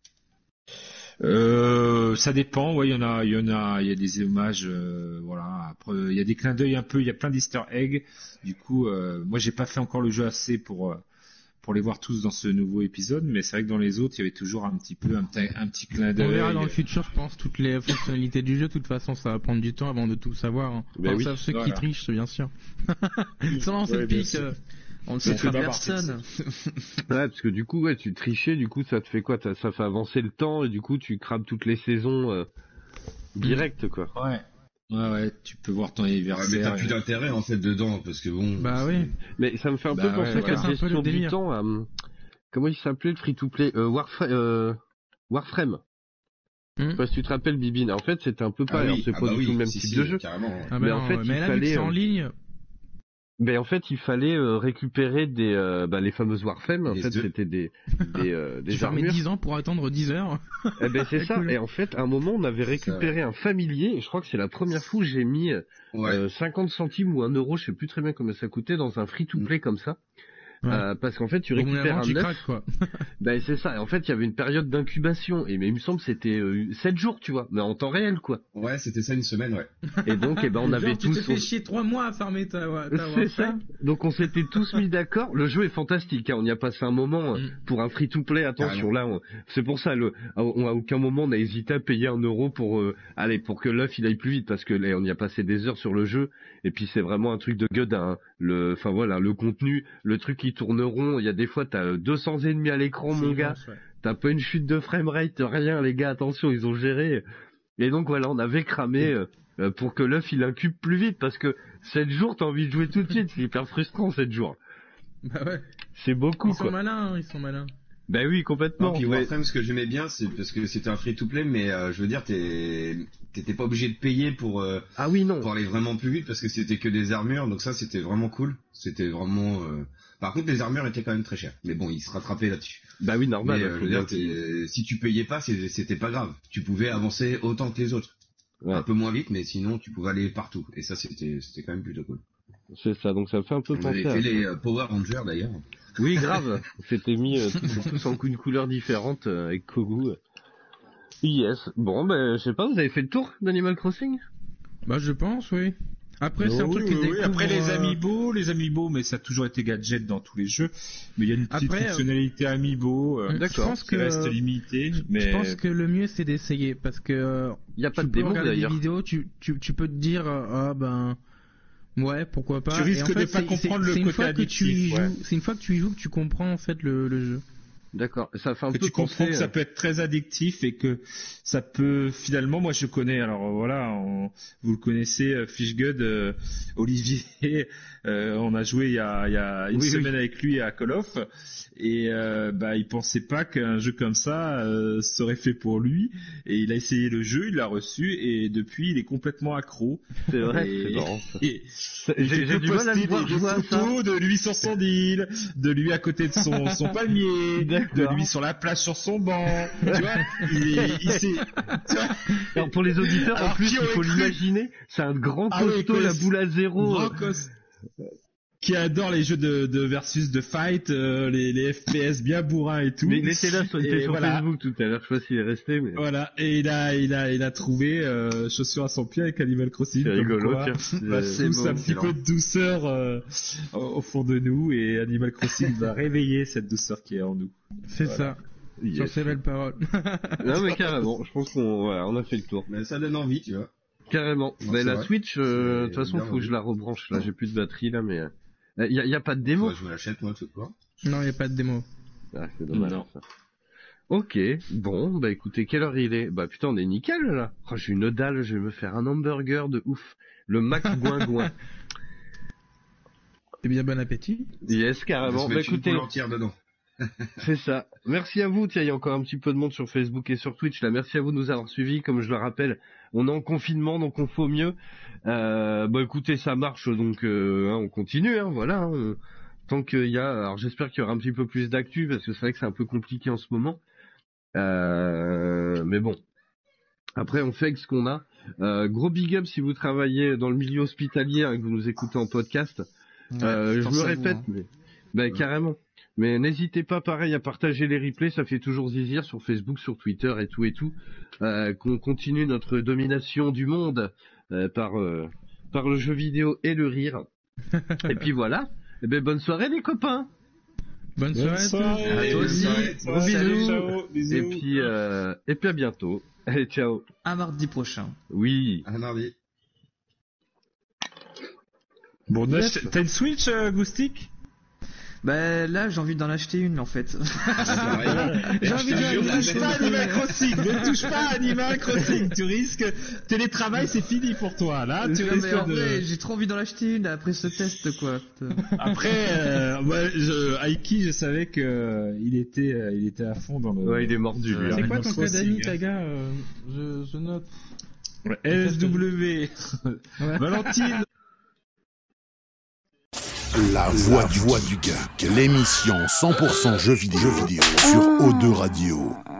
Ça dépend, ouais, il y a des hommages, Après, il y a des clins d'œil un peu, il y a plein d'Easter eggs. Du coup, moi, j'ai pas fait encore le jeu assez pour les voir tous dans ce nouveau épisode, mais c'est vrai que dans les autres, il y avait toujours un petit clin d'œil. On verra dans le futur, je pense, toutes les fonctionnalités du jeu. De toute façon, ça va prendre du temps avant de tout savoir. Hein. Ben oui. Sauf ceux qui trichent, bien sûr. Sans lancer le pic. On ne sait pas personne. Ouais, parce que du coup, ouais, tu trichais, du coup, ça te fait quoi? Ça fait avancer le temps, et du coup, tu crames toutes les saisons direct, quoi. Ouais, tu peux voir ton anniversaire. Ouais, mais t'as plus d'intérêt, en fait, dedans, parce que bon... Bah oui. Mais ça me fait un peu penser à la gestion du temps, comment il s'appelait le free-to-play? Warframe. Je sais pas si tu te rappelles, Bibine. En fait, c'était un peu pareil, c'est pas du tout le même type de jeu. Mais en fait, il fallait... en ligne... Mais en fait, il fallait récupérer les fameuses Warframe. En fait, c'était des armures. 10 ans pour attendre 10 heures. Eh ben, c'est ça. Et en fait, à un moment, on avait récupéré un familier. Et je crois que c'est la première fois où j'ai mis 50 centimes ou 1 euro, je sais plus très bien combien ça coûtait, dans un free-to-play comme ça. Ouais. Parce qu'en fait, tu récupères un œuf. Quoi. Ben c'est ça. Et en fait, il y avait une période d'incubation. Mais il me semble que c'était 7 jours, tu vois, mais en temps réel, quoi. Ouais, c'était ça, une semaine, ouais. Et donc, on avait tous. Tu t'es fait chier 3 mois à farmer ta c'est ça. Donc, on s'était tous mis d'accord. Le jeu est fantastique. Hein. On y a passé un moment pour un free-to-play. Attention, là, c'est pour ça. À aucun moment on a hésité à payer 1 euro pour que l'œuf il aille plus vite, parce que là, on y a passé des heures sur le jeu. Et puis, c'est vraiment un truc de gueudin. Hein. Le contenu, le truc qui tourne rond, il y a des fois t'as 200 ennemis à l'écran, mon gars, t'as pas une chute de framerate, rien, les gars, attention, ils ont géré. Et donc voilà, on avait cramé pour que l'œuf il incube plus vite, parce que 7 jours t'as envie de jouer tout de suite, c'est hyper frustrant 7 jours. Bah ouais. C'est beaucoup, ils sont malins. Bah oui, complètement. Puis Warframe, ce que j'aimais bien, c'est parce que c'était un free-to-play, mais je veux dire, t'étais pas obligé de payer pour pour aller vraiment plus vite, parce que c'était que des armures, donc ça c'était vraiment cool. C'était vraiment... Par contre, les armures étaient quand même très chères, mais bon, ils se rattrapaient là-dessus. Bah oui, normal. Mais, je veux dire, si tu payais pas, c'était pas grave. Tu pouvais avancer autant que les autres. Ouais. Un peu moins vite, mais sinon tu pouvais aller partout. Et ça, c'était quand même plutôt cool. C'est ça, donc ça me fait un peu penser à... On avait fait les Power Rangers d'ailleurs. Oui, grave. On s'était mis tous en une couleur différente avec Kogu. Yes. Bon, ben, je sais pas, vous avez fait le tour d'Animal Crossing? Bah, je pense, oui. Après, c'est un truc qui découvre... Après, les amiibo, mais ça a toujours été gadget dans tous les jeux. Mais il y a une petite fonctionnalité amiibo qui reste limitée. Mais... Je pense que le mieux, c'est d'essayer, parce que... Il n'y a pas de démo, d'ailleurs. Des vidéos, tu peux te dire, ouais, pourquoi pas. Tu risques de pas comprendre le côté addictif. C'est une fois que tu y joues que tu comprends en fait le jeu. D'accord. Ça fait un peu tu comprends que ça peut être très addictif et que ça peut finalement, moi je connais. Alors voilà, vous le connaissez, Fishgood, Olivier. On a joué il y a une semaine avec lui à Call of et il pensait pas qu'un jeu comme ça serait fait pour lui et il a essayé le jeu, il l'a reçu et depuis il est complètement accro. C'est vrai. C'est marrant. J'ai du mal à le voir jouer à ça. De lui sur son deal, de lui à côté de son palmier, de lui sur la plage sur son banc. Tu vois, il s'est. Alors pour les auditeurs, en plus, il faut l'imaginer, c'est un grand costaud, la boule à zéro. Qui adore les jeux de versus, de fight, les FPS bien bourrins et tout. Mais il était là, sur Facebook tout à l'heure, je sais pas s'il est resté, mais... Voilà, et il a trouvé chaussures à son pied avec Animal Crossing. C'est rigolo, tiens. C'est un petit peu de douceur au fond de nous, et Animal Crossing va réveiller cette douceur qui est en nous. C'est ça. Yes. Sur ces belles paroles. Non mais carrément, je pense qu'on a fait le tour. Mais ça donne envie, tu vois. Carrément. Non, mais la Switch, de toute façon, faut que je la rebranche. Là, j'ai plus de batterie là, mais Y a pas de démo. Je me l'achète moi tout court. Non, il n'y a pas de démo. Ah, c'est dommage ça. Ok, bon, bah écoutez, quelle heure il est? Bah putain, on est nickel là. Oh, j'ai une dalle, je vais me faire un hamburger de ouf. Le Mac Gouingouin. Eh bien, bon appétit. Yes, carrément. Bah écoutez, une entière dedans. c'est ça. Merci à vous. Tiens, il y a encore un petit peu de monde sur Facebook et sur Twitch là. Merci à vous de nous avoir suivis. Comme je le rappelle, on est en confinement, donc on fait au mieux. Bah écoutez, ça marche, donc on continue, hein, voilà. Hein. Tant qu'il y a, alors j'espère qu'il y aura un petit peu plus d'actu parce que c'est vrai que c'est un peu compliqué en ce moment. Mais bon. Après, on fait avec ce qu'on a. Gros big up si vous travaillez dans le milieu hospitalier et que vous nous écoutez en podcast. Ouais, Je me répète, vous, hein. mais carrément. Mais n'hésitez pas, pareil, à partager les replays, ça fait toujours zizir sur Facebook, sur Twitter et tout. Qu'on continue notre domination du monde par le jeu vidéo et le rire. Et puis voilà. Eh ben bonne soirée les copains. Bonne soirée à tous. À toi aussi. Gros bisous. Ciao, bisous. Et puis à bientôt. Allez, ciao. À mardi prochain. Oui. À mardi. Bon, t'as une Switch, Goustic? Bah là, j'ai envie d'en acheter une en fait. J'ai envie de touche pas à Animal Crossing, ne touche pas à Animal Crossing, tu risques télétravail, c'est fini pour toi. Là, tu risques en vrai, j'ai trop envie d'en acheter une après ce test quoi. Après, Aiki, je savais que il était à fond dans le. Ouais, il est mordu. Lui, C'est quoi ton Crossing, code ami, Taga je note. LSW. Valentine. La voix du geek, l'émission 100% jeux vidéo sur O2 Radio.